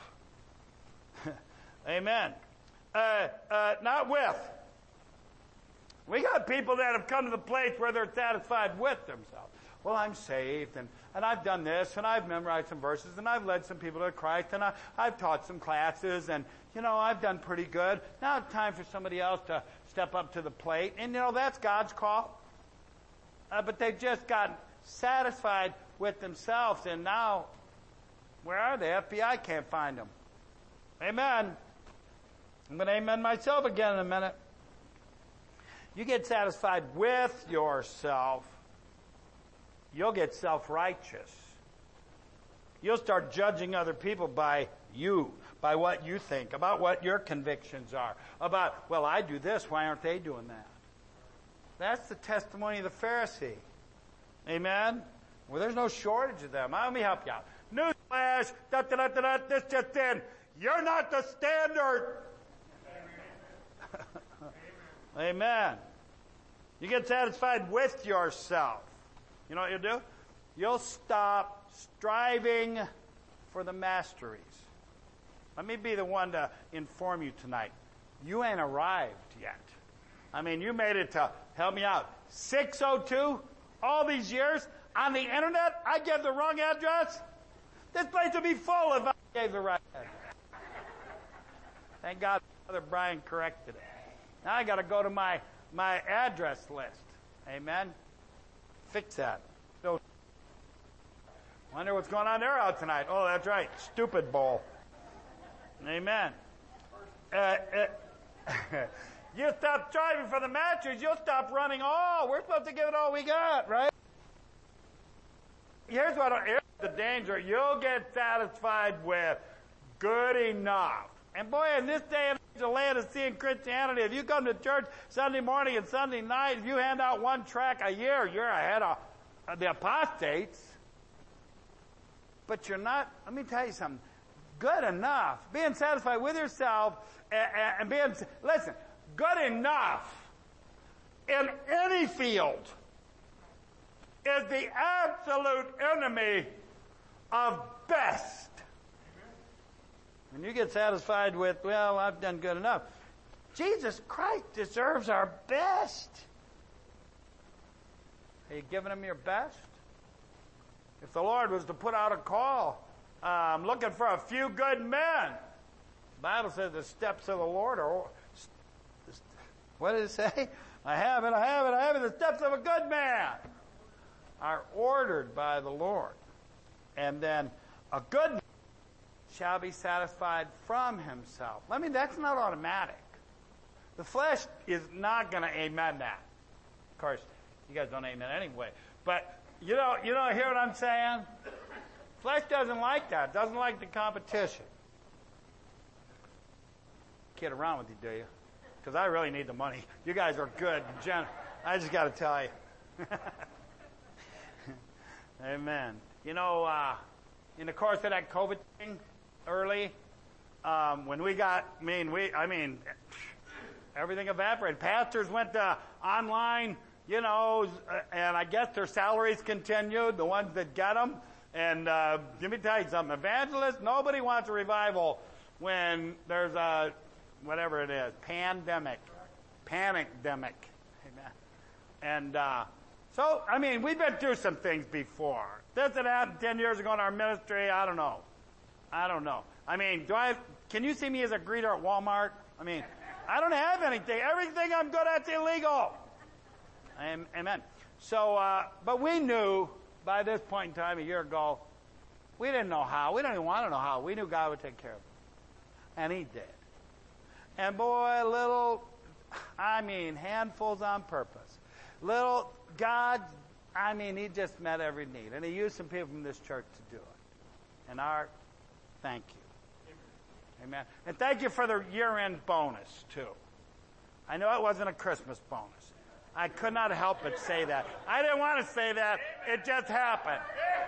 Amen. Not with. We got people that have come to the place where they're satisfied with themselves. Well, I'm saved, and I've done this, and I've memorized some verses, and I've led some people to Christ, and I've taught some classes, and, I've done pretty good. Now it's time for somebody else to step up to the plate. And, that's God's call. But they've just gotten satisfied with themselves, and now, where are they? FBI can't find them. Amen. I'm going to amen myself again in a minute. You get satisfied with yourself, you'll get self-righteous. You'll start judging other people by you, by what you think, about what your convictions are, about, well, I do this, why aren't they doing that? That's the testimony of the Pharisee. Amen? Well, there's no shortage of them. Let me help you out. Newsflash, this just in. You're not the standard. Amen. You get satisfied with yourself. You know what you'll do? You'll stop striving for the masteries. Let me be the one to inform you tonight. You ain't arrived yet. You made it to, help me out, 602 all these years on the internet. I gave the wrong address. This place would be full if I gave the right address. Thank God Brother Brian corrected it. Now I got to go to my address list. Amen. Fix that. So, wonder what's going on there out tonight. Oh, that's right. Stupid bowl. Amen. You stop striving for the matches, you'll stop running all. We're supposed to give it all we got, right? Here's the danger. You'll get satisfied with good enough. And boy, in this day and age of Laodicean Christianity, if you come to church Sunday morning and Sunday night, if you hand out one tract a year, you're ahead of the apostates. But you're not, let me tell you something, good enough, being satisfied with yourself and being, listen, good enough in any field is the absolute enemy of best. When you get satisfied with, well, I've done good enough, Jesus Christ deserves our best. Are you giving him your best? If the Lord was to put out a call, looking for a few good men, the Bible says the steps of the Lord are, what did it say? I have it. The steps of a good man are ordered by the Lord. And then a good man shall be satisfied from himself. That's not automatic. The flesh is not going to amen that. Of course, you guys don't amen anyway. But you don't hear what I'm saying? Flesh doesn't like that. Doesn't like the competition. Kid around with you, do you? Because I really need the money. You guys are good. I just got to tell you. Amen. In the course of that COVID thing early, when we got, everything evaporated. Pastors went to online, and I guess their salaries continued, the ones that get them. And let me tell you something. Evangelists, nobody wants a revival when there's a, whatever it is, panicdemic. Amen. And so, we've been through some things before. This had happened 10 years ago in our ministry. I don't know. Can you see me as a greeter at Walmart? I don't have anything. Everything I'm good at's illegal. Amen. So, but we knew by this point in time a year ago, we didn't know how. We didn't even want to know how. We knew God would take care of it. And he did. And boy, handfuls on purpose. God, he just met every need. And he used some people from this church to do it. And Art, thank you. Amen. And thank you for the year-end bonus, too. I know it wasn't a Christmas bonus. I could not help but say that. I didn't want to say that. It just happened.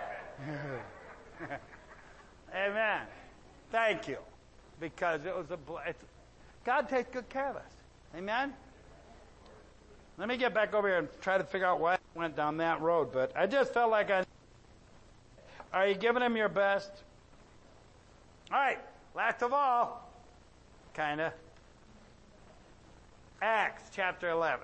Amen. Thank you. Because it was God takes good care of us. Amen? Let me get back over here and try to figure out why I went down that road. But I just felt like Are you giving him your best? All right. Last of all, kind of. Acts chapter 11.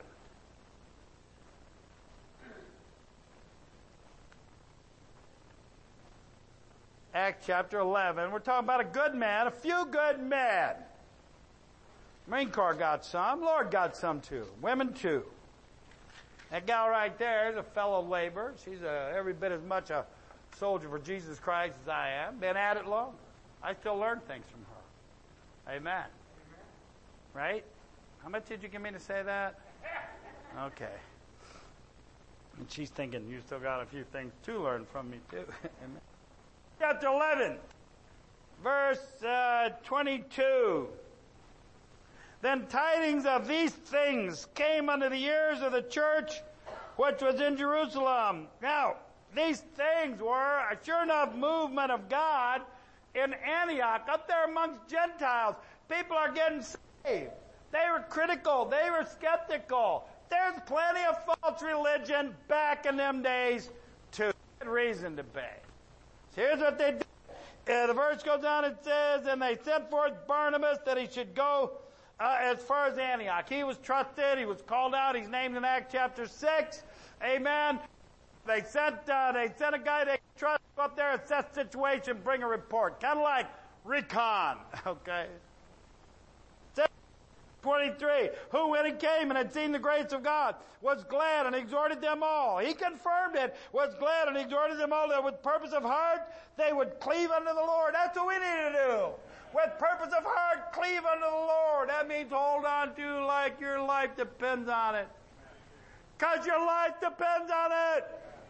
Acts chapter 11. We're talking about a good man, a few good men. Marine Corps got some. Lord got some too. Women too. That gal right there is a fellow laborer. She's every bit as much a soldier for Jesus Christ as I am. Been at it long. I still learn things from her. Amen. Right? How much did you give me to say that? Okay. And she's thinking, you still got a few things to learn from me too. Amen. Chapter 11, verse 22. Then tidings of these things came unto the ears of the church which was in Jerusalem. Now, these things were a sure enough movement of God in Antioch, up there amongst Gentiles. People are getting saved. They were critical. They were skeptical. There's plenty of false religion back in them days too. Good reason to be. So here's what they did. The verse goes on, it says, and they sent forth Barnabas that he should go as far as Antioch. He was trusted. He was called out. He's named in Acts chapter 6. Amen. They sent a guy they trust up there, assess situation, bring a report. Kind of like recon. Okay. 23, who when he came and had seen the grace of God was glad and exhorted them all. He confirmed it, was glad and exhorted them all that with purpose of heart they would cleave unto the Lord. That's what we need to do. With purpose of heart, cleave unto the Lord. That means hold on to like your life depends on it. Because your life depends on it.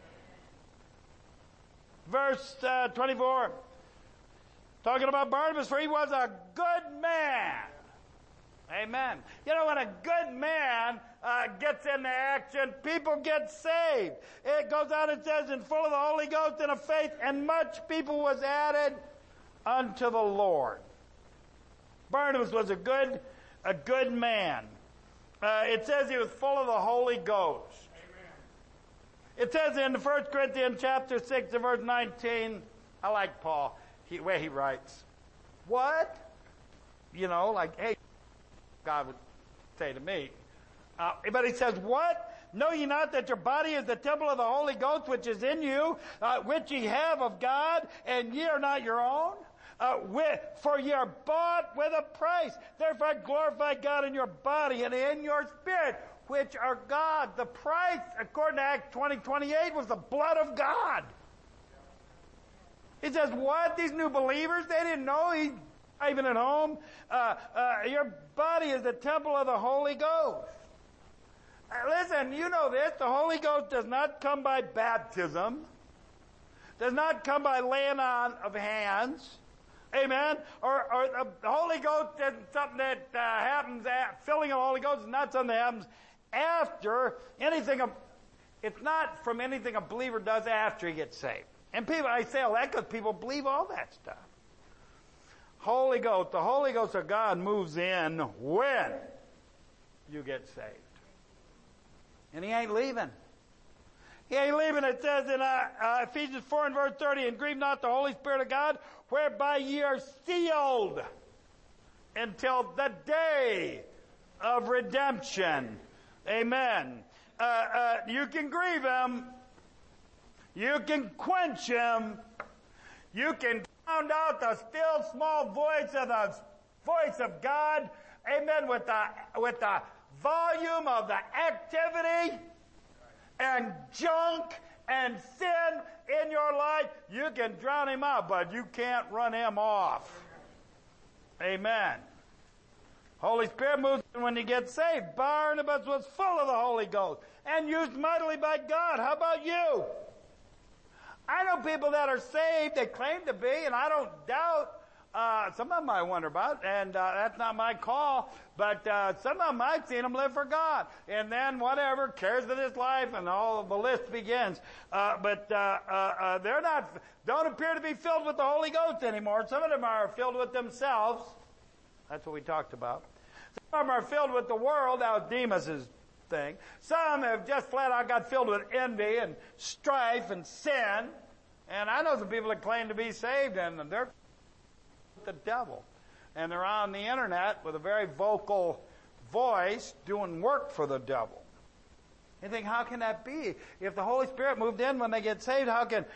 Verse 24. Talking about Barnabas, for he was a good man. Amen. You know, when a good man gets into action, people get saved. It goes on and says, and full of the Holy Ghost and of faith, and much people was added unto the Lord. Barnabas was a good man. It says he was full of the Holy Ghost. Amen. It says in 1 Corinthians chapter 6 and verse 19, I like Paul, where he writes, what? You know, like, hey, God would say to me. But he says, what? Know ye not that your body is the temple of the Holy Ghost which is in you, which ye have of God, and ye are not your own? For ye are bought with a price. Therefore glorify God in your body and in your spirit, which are God. The price, according to Acts 20:28, was the blood of God. He says, what? These new believers, they didn't know. Even at home, your body is the temple of the Holy Ghost. Listen, you know this. The Holy Ghost does not come by baptism. Does not come by laying on of hands. Amen? Or the Holy Ghost isn't something that happens, filling of the Holy Ghost is not something that happens after anything. It's not from anything a believer does after he gets saved. And people, I say all that because people believe all that stuff. Holy Ghost, the Holy Ghost of God moves in when you get saved. And he ain't leaving. He ain't leaving. It says in Ephesians 4 and verse 30, and grieve not the Holy Spirit of God, whereby ye are sealed until the day of redemption. Amen. You can grieve him. You can quench him. You can drown out the still small voice of God. Amen. With the volume of the activity and junk and sin in your life, you can drown him out, but you can't run him off. Amen. Holy Spirit moves in when you get saved. Barnabas was full of the Holy Ghost and used mightily by God. How about you? I know people that are saved, they claim to be, and I don't doubt. Some of them I wonder about, and that's not my call, but some of them I've seen them live for God. And then whatever, cares of this life, and all the list begins. But they're not, don't appear to be filled with the Holy Ghost anymore. Some of them are filled with themselves. That's what we talked about. Some of them are filled with the world. That was Demas's thing. Some have just flat out got filled with envy and strife and sin. And I know some people that claim to be saved, and they're the devil. And they're on the internet with a very vocal voice doing work for the devil. You think, how can that be? If the Holy Spirit moved in when they get saved, how can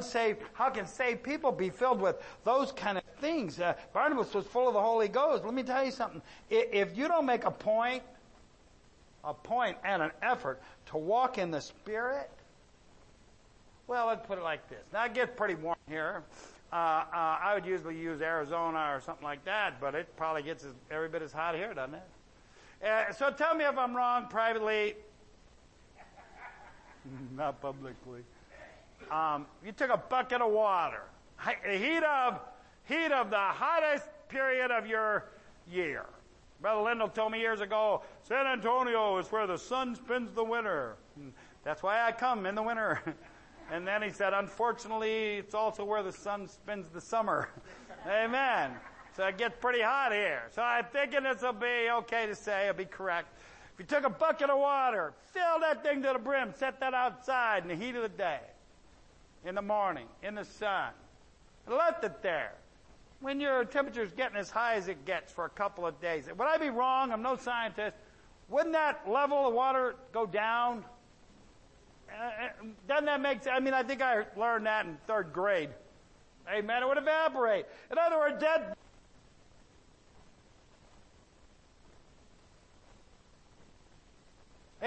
saved people be filled with those kind of things? Barnabas was full of the Holy Ghost. Let me tell you something. If you don't make a point and an effort to walk in the Spirit, well, let's put it like this. Now it gets pretty warm here. I would usually use Arizona or something like that, but it probably gets every bit as hot here, doesn't it? So tell me if I'm wrong privately. Not publicly. You took a bucket of water, heat of the hottest period of your year. Brother Lindell told me years ago, San Antonio is where the sun spends the winter. That's why I come in the winter. And then he said, unfortunately, it's also where the sun spends the summer. Amen. So it gets pretty hot here. So I'm thinking this will be okay to say, it'll be correct. If you took a bucket of water, fill that thing to the brim, set that outside in the heat of the day, in the morning, in the sun, and left it there. When your temperature's getting as high as it gets for a couple of days, would I be wrong? I'm no scientist. Wouldn't that level of water go down? Doesn't that make sense? I mean, I think I learned that in 3rd grade. Amen. It would evaporate. In other words,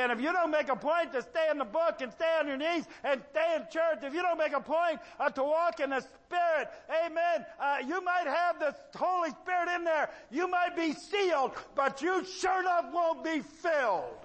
And if you don't make a point to stay in the book and stay on your knees and stay in church, if you don't make a point to walk in the Spirit, amen, you might have the Holy Spirit in there. You might be sealed, but you sure enough won't be filled.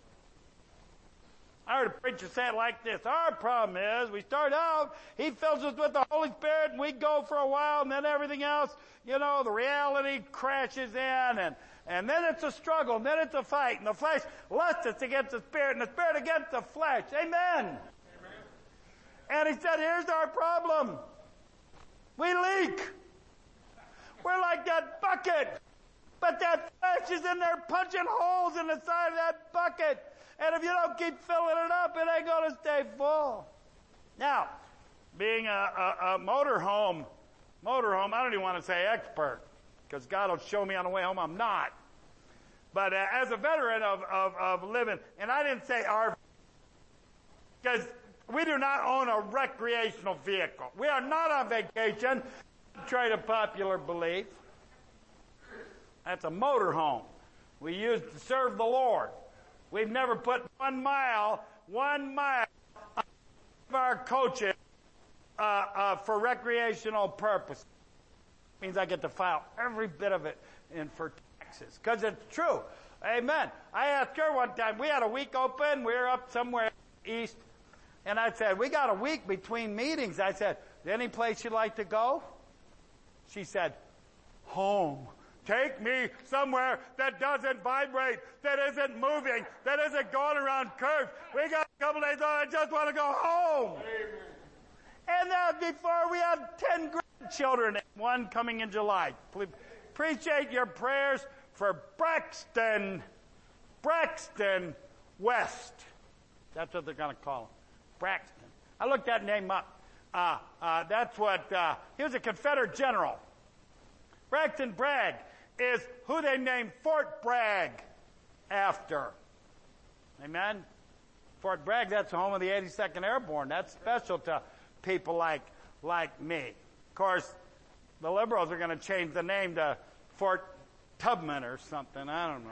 I heard a preacher say it like this. Our problem is we start out, he fills us with the Holy Spirit, and we go for a while, and then everything else, the reality crashes in, and then it's a struggle, and then it's a fight, and the flesh lusts against the Spirit, and the Spirit against the flesh. Amen. Amen. And he said, here's our problem. We leak. We're like that bucket, but that flesh is in there punching holes in the side of that bucket. And if you don't keep filling it up, it ain't going to stay full. Now, being a motorhome, I don't even want to say expert, because God will show me on the way home I'm not. But as a veteran of living, and I didn't say our, because we do not own a recreational vehicle. We are not on vacation, contrary to popular belief. That's a motorhome we use to serve the Lord. We've never put 1 mile of our coaches for recreational purpose. It means I get to file every bit of it in for taxes. Because it's true. Amen. I asked her one time, we had a week open, we were up somewhere east, and I said, we got a week between meetings. I said, any place you'd like to go? She said, home. Take me somewhere that doesn't vibrate, that isn't moving, that isn't going around curves. We got a couple days on, I just want to go home. Amen. And that before we had 10 grandchildren, one coming in July. Please appreciate your prayers for Braxton West. That's what they're going to call him. Braxton. I looked that name up. That's what, he was a Confederate general. Braxton Bragg is who they named Fort Bragg after. Amen? Fort Bragg, that's the home of the 82nd Airborne. That's special to people like me. Of course, the liberals are going to change the name to Fort Tubman or something. I don't know.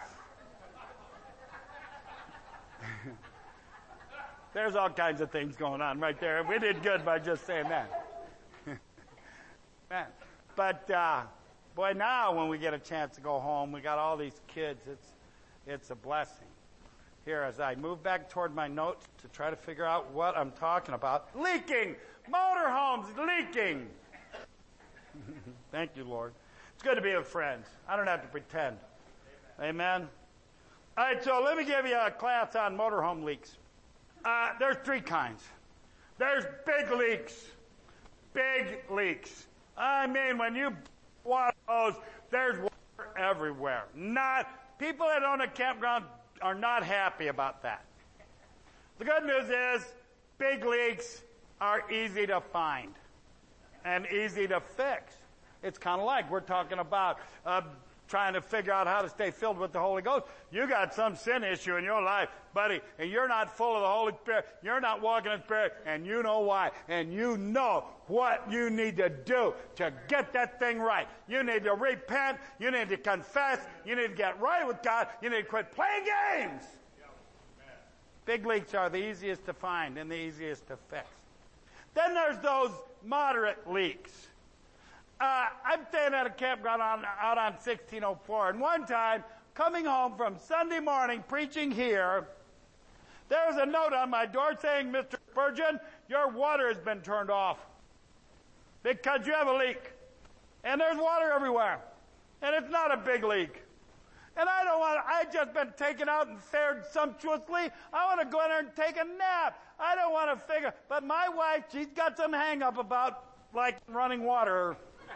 There's all kinds of things going on right there. We did good by just saying that. Man. But, boy, now when we get a chance to go home, we got all these kids. It's a blessing. Here, as I move back toward my notes to try to figure out what I'm talking about. Leaking! Motorhomes leaking! Thank you, Lord. It's good to be with friends. I don't have to pretend. Amen? All right, so let me give you a class on motorhome leaks. There's 3 kinds. There's big leaks. Big leaks. I mean, when you water hose, there's water everywhere. People that own a campground are not happy about that. The good news is, big leaks are easy to find and easy to fix. It's kind of like we're talking about trying to figure out how to stay filled with the Holy Ghost. You got some sin issue in your life, buddy, and you're not full of the Holy Spirit. You're not walking in the Spirit, and you know why. And you know what you need to do to get that thing right. You need to repent. You need to confess. You need to get right with God. You need to quit playing games. Big leaks are the easiest to find and the easiest to fix. Then there's those moderate leaks. I'm staying at a campground out on 1604, and one time, coming home from Sunday morning preaching here, there was a note on my door saying, Mr. Spurgeon, your water has been turned off because you have a leak. And there's water everywhere. And it's not a big leak. And I've just been taken out and fared sumptuously. I want to go in there and take a nap. I don't want to figure, but my wife, she's got some hang up about like running water.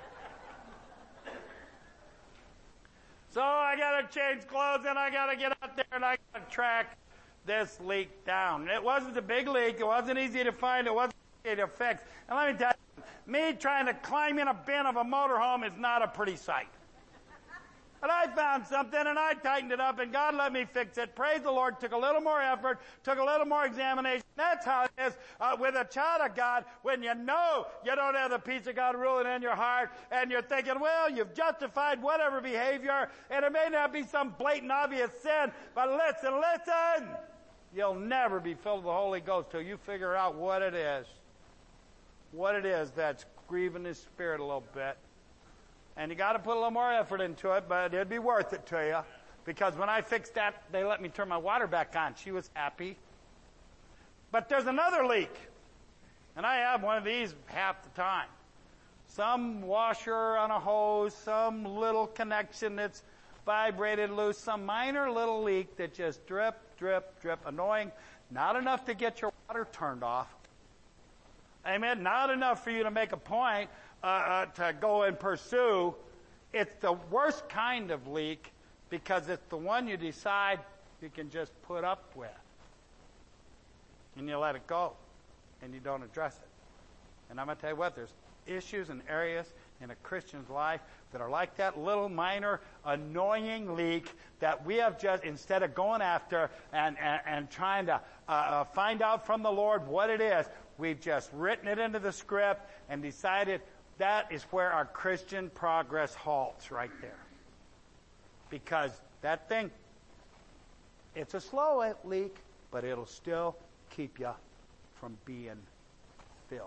So I got to change clothes and I got to get out there and I got to track this leak down. It wasn't a big leak. It wasn't easy to find. It wasn't easy to fix. And let me tell you, me trying to climb in a bin of a motorhome is not a pretty sight. And I found something and I tightened it up and God let me fix it. Praise the Lord. Took a little more effort, took a little more examination. That's how it is with a child of God when you know you don't have the peace of God ruling in your heart and you're thinking, well, you've justified whatever behavior and it may not be some blatant obvious sin, but listen. You'll never be filled with the Holy Ghost till you figure out what it is that's grieving His Spirit a little bit. And you got to put a little more effort into it, but it'd be worth it to you. Because when I fixed that, they let me turn my water back on. She was happy. But there's another leak. And I have one of these half the time. Some washer on a hose, some little connection that's vibrated loose, some minor little leak that just drip, drip, drip, annoying. Not enough to get your water turned off. Amen. Not enough for you to make a point to go and pursue. It's the worst kind of leak because it's the one you decide you can just put up with. And you let it go. And you don't address it. And I'm going to tell you what, there's issues and areas in a Christian's life that are like that little minor annoying leak that we have just, instead of going after and trying to find out from the Lord what it is, we've just written it into the script and decided that is where our Christian progress halts right there. Because that thing, it's a slow leak, but it'll still keep you from being filled.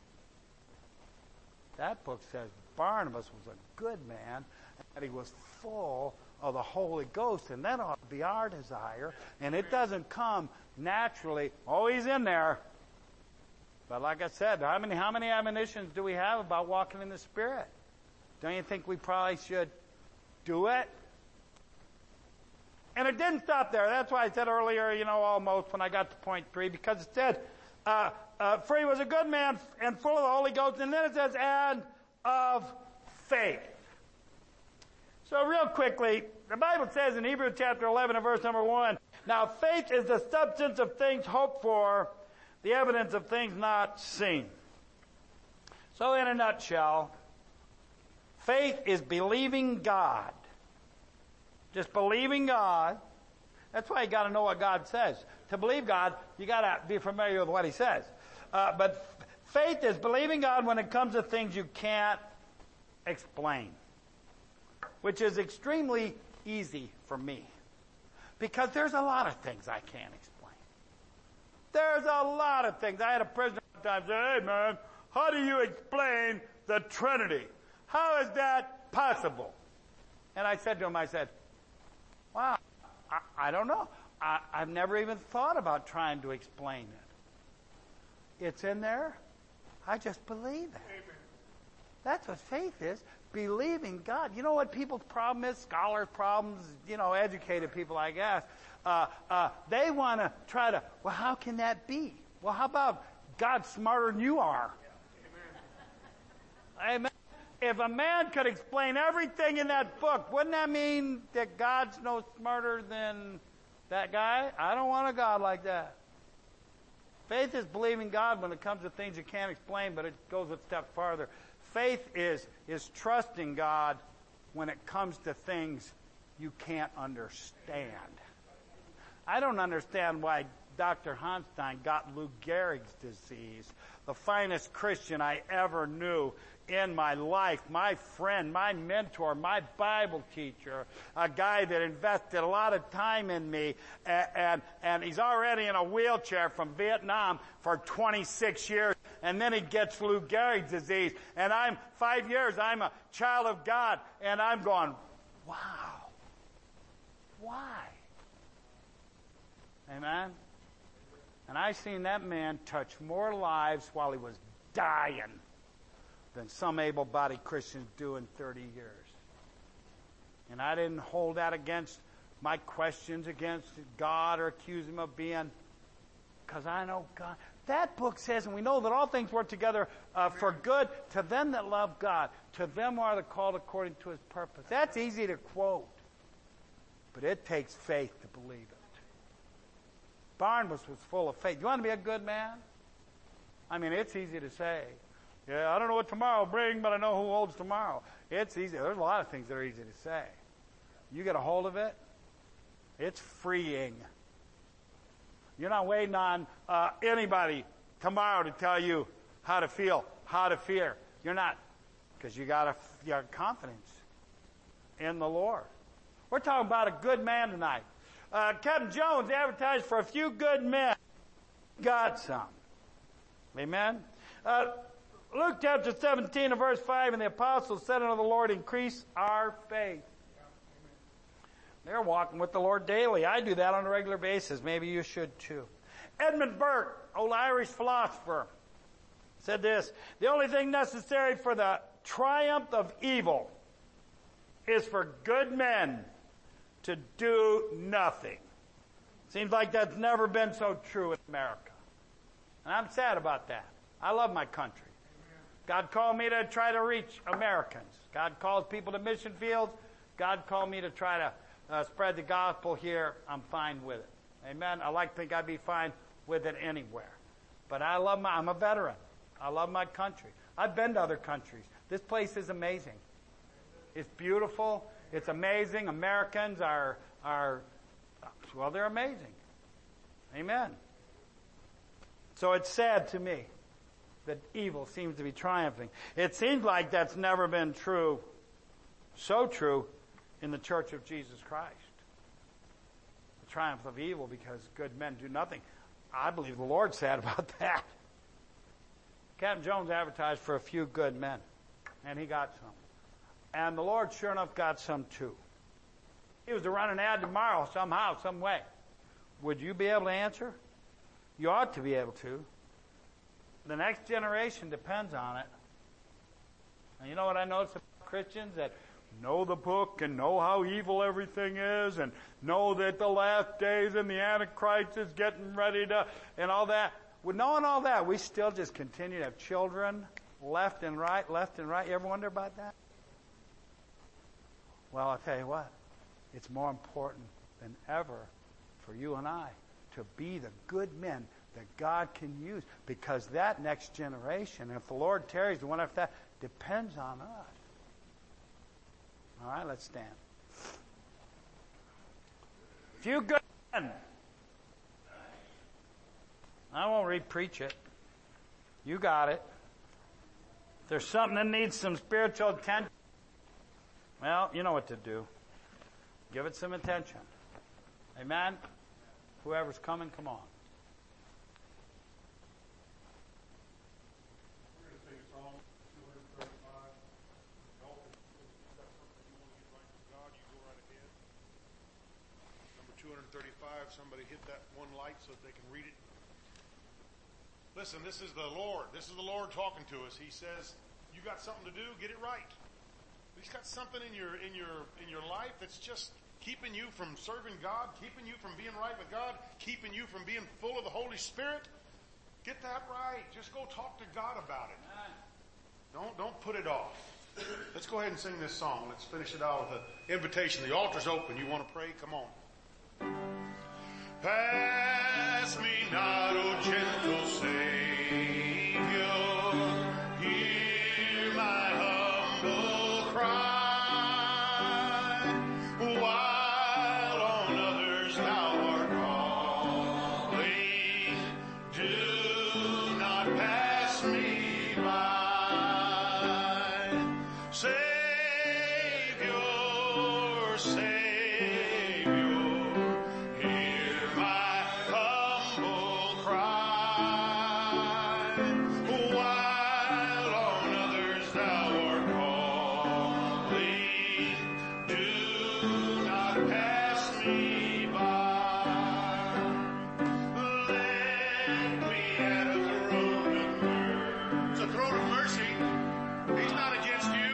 That book says Barnabas was a good man, and he was full of the Holy Ghost, and that ought to be our desire. And it doesn't come naturally. Oh, he's in there. But like I said, how many admonitions do we have about walking in the Spirit? Don't you think we probably should do it? And it didn't stop there. That's why I said earlier, almost when I got to point 3, because it said, for he was a good man and full of the Holy Ghost, and then it says, and of faith. So real quickly, the Bible says in Hebrews chapter 11 and verse number 1, now faith is the substance of things hoped for, the evidence of things not seen. So in a nutshell, faith is believing God. Just believing God. That's why you got to know what God says. To believe God, you got to be familiar with what He says. But faith is believing God when it comes to things you can't explain, which is extremely easy for me, because there's a lot of things I can't explain. There's a lot of things. I had a prisoner one time say, hey man, how do you explain the Trinity? How is that possible? And I said to him, wow, I don't know. I've never even thought about trying to explain it. It's in there. I just believe it. Amen. That's what faith is. Believing God. You know what people's problem is? Scholars' problems, educated people, I guess. They want to try to, well, how can that be? Well, how about God's smarter than you are? Amen. Amen. If a man could explain everything in that book, wouldn't that mean that God's no smarter than that guy? I don't want a God like that. Faith is believing God when it comes to things you can't explain, but it goes a step farther. Faith is trusting God when it comes to things you can't understand. I don't understand why Dr. Hanstein got Lou Gehrig's disease, the finest Christian I ever knew in my life, my friend, my mentor, my Bible teacher, a guy that invested a lot of time in me, and he's already in a wheelchair from Vietnam for 26 years, and then he gets Lou Gehrig's disease, and I'm 5 years, I'm a child of God, and I'm going, wow, why? Amen? And I seen that man touch more lives while he was dying than some able-bodied Christians do in 30 years. And I didn't hold that against my questions against God or accuse him of being, because I know God. That book says, and we know that all things work together for good to them that love God, to them who are the called according to His purpose. That's easy to quote, but it takes faith to believe it. Barnabas was full of faith. You want to be a good man? I mean, it's easy to say. Yeah, I don't know what tomorrow will bring, but I know who holds tomorrow. It's easy. There's a lot of things that are easy to say. You get a hold of it, it's freeing. You're not waiting on anybody tomorrow to tell you how to feel, how to fear. You're not, because you got confidence in the Lord. We're talking about a good man tonight. Captain Jones advertised for a few good men. Got some. Amen? Luke chapter 17 and verse 5, and the apostles said unto the Lord, increase our faith. They're walking with the Lord daily. I do that on a regular basis. Maybe you should too. Edmund Burke, old Irish philosopher, said this, the only thing necessary for the triumph of evil is for good men to do nothing. Seems like that's never been so true in America. And I'm sad about that. I love my country. God called me to try to reach Americans. God calls people to mission fields. God called me to try to spread the gospel here. I'm fine with it. Amen. I like to think I'd be fine with it anywhere. But I'm a veteran. I love my country. I've been to other countries. This place is amazing. It's beautiful. It's amazing. Americans are they're amazing. Amen. So it's sad to me that evil seems to be triumphing. It seems like that's never been true, so true, in the Church of Jesus Christ. The triumph of evil because good men do nothing. I believe the Lord's sad about that. Captain Jones advertised for a few good men, and he got some. And the Lord, sure enough, got some too. He was to run an ad tomorrow somehow, some way. Would you be able to answer? You ought to be able to. The next generation depends on it. And you know what I notice about Christians that know the book and know how evil everything is and know that the last days and the Antichrist is getting ready to, and all that. With knowing all that, we still just continue to have children left and right. You ever wonder about that? Well, I'll tell you what. It's more important than ever for you and I to be the good men that God can use, because that next generation, if the Lord tarries, the one after that, depends on us. All right, let's stand. Few good men. I won't re-preach it. You got it. If there's something that needs some spiritual attention, well, you know what to do. Give it some attention. Amen? Whoever's coming, come on. We're going to sing a song, 235. Y'all, if you've got something you want to get right with God, you go right ahead. Number 235, somebody hit that one light so that they can read it. Listen, this is the Lord. This is the Lord talking to us. He says, you got something to do, get it right. He's got something in your life that's just keeping you from serving God, keeping you from being right with God, keeping you from being full of the Holy Spirit. Get that right. Just go talk to God about it. Don't put it off. Let's go ahead and sing this song. Let's finish it out with an invitation. The altar's open. You want to pray? Come on. Pass me not, O gentle Savior. Hear my humble cry. While on others thou art calling, do not pass me by. Savior, Savior, hear my humble cry. While on others thou art calling, do not pass me by. Let me at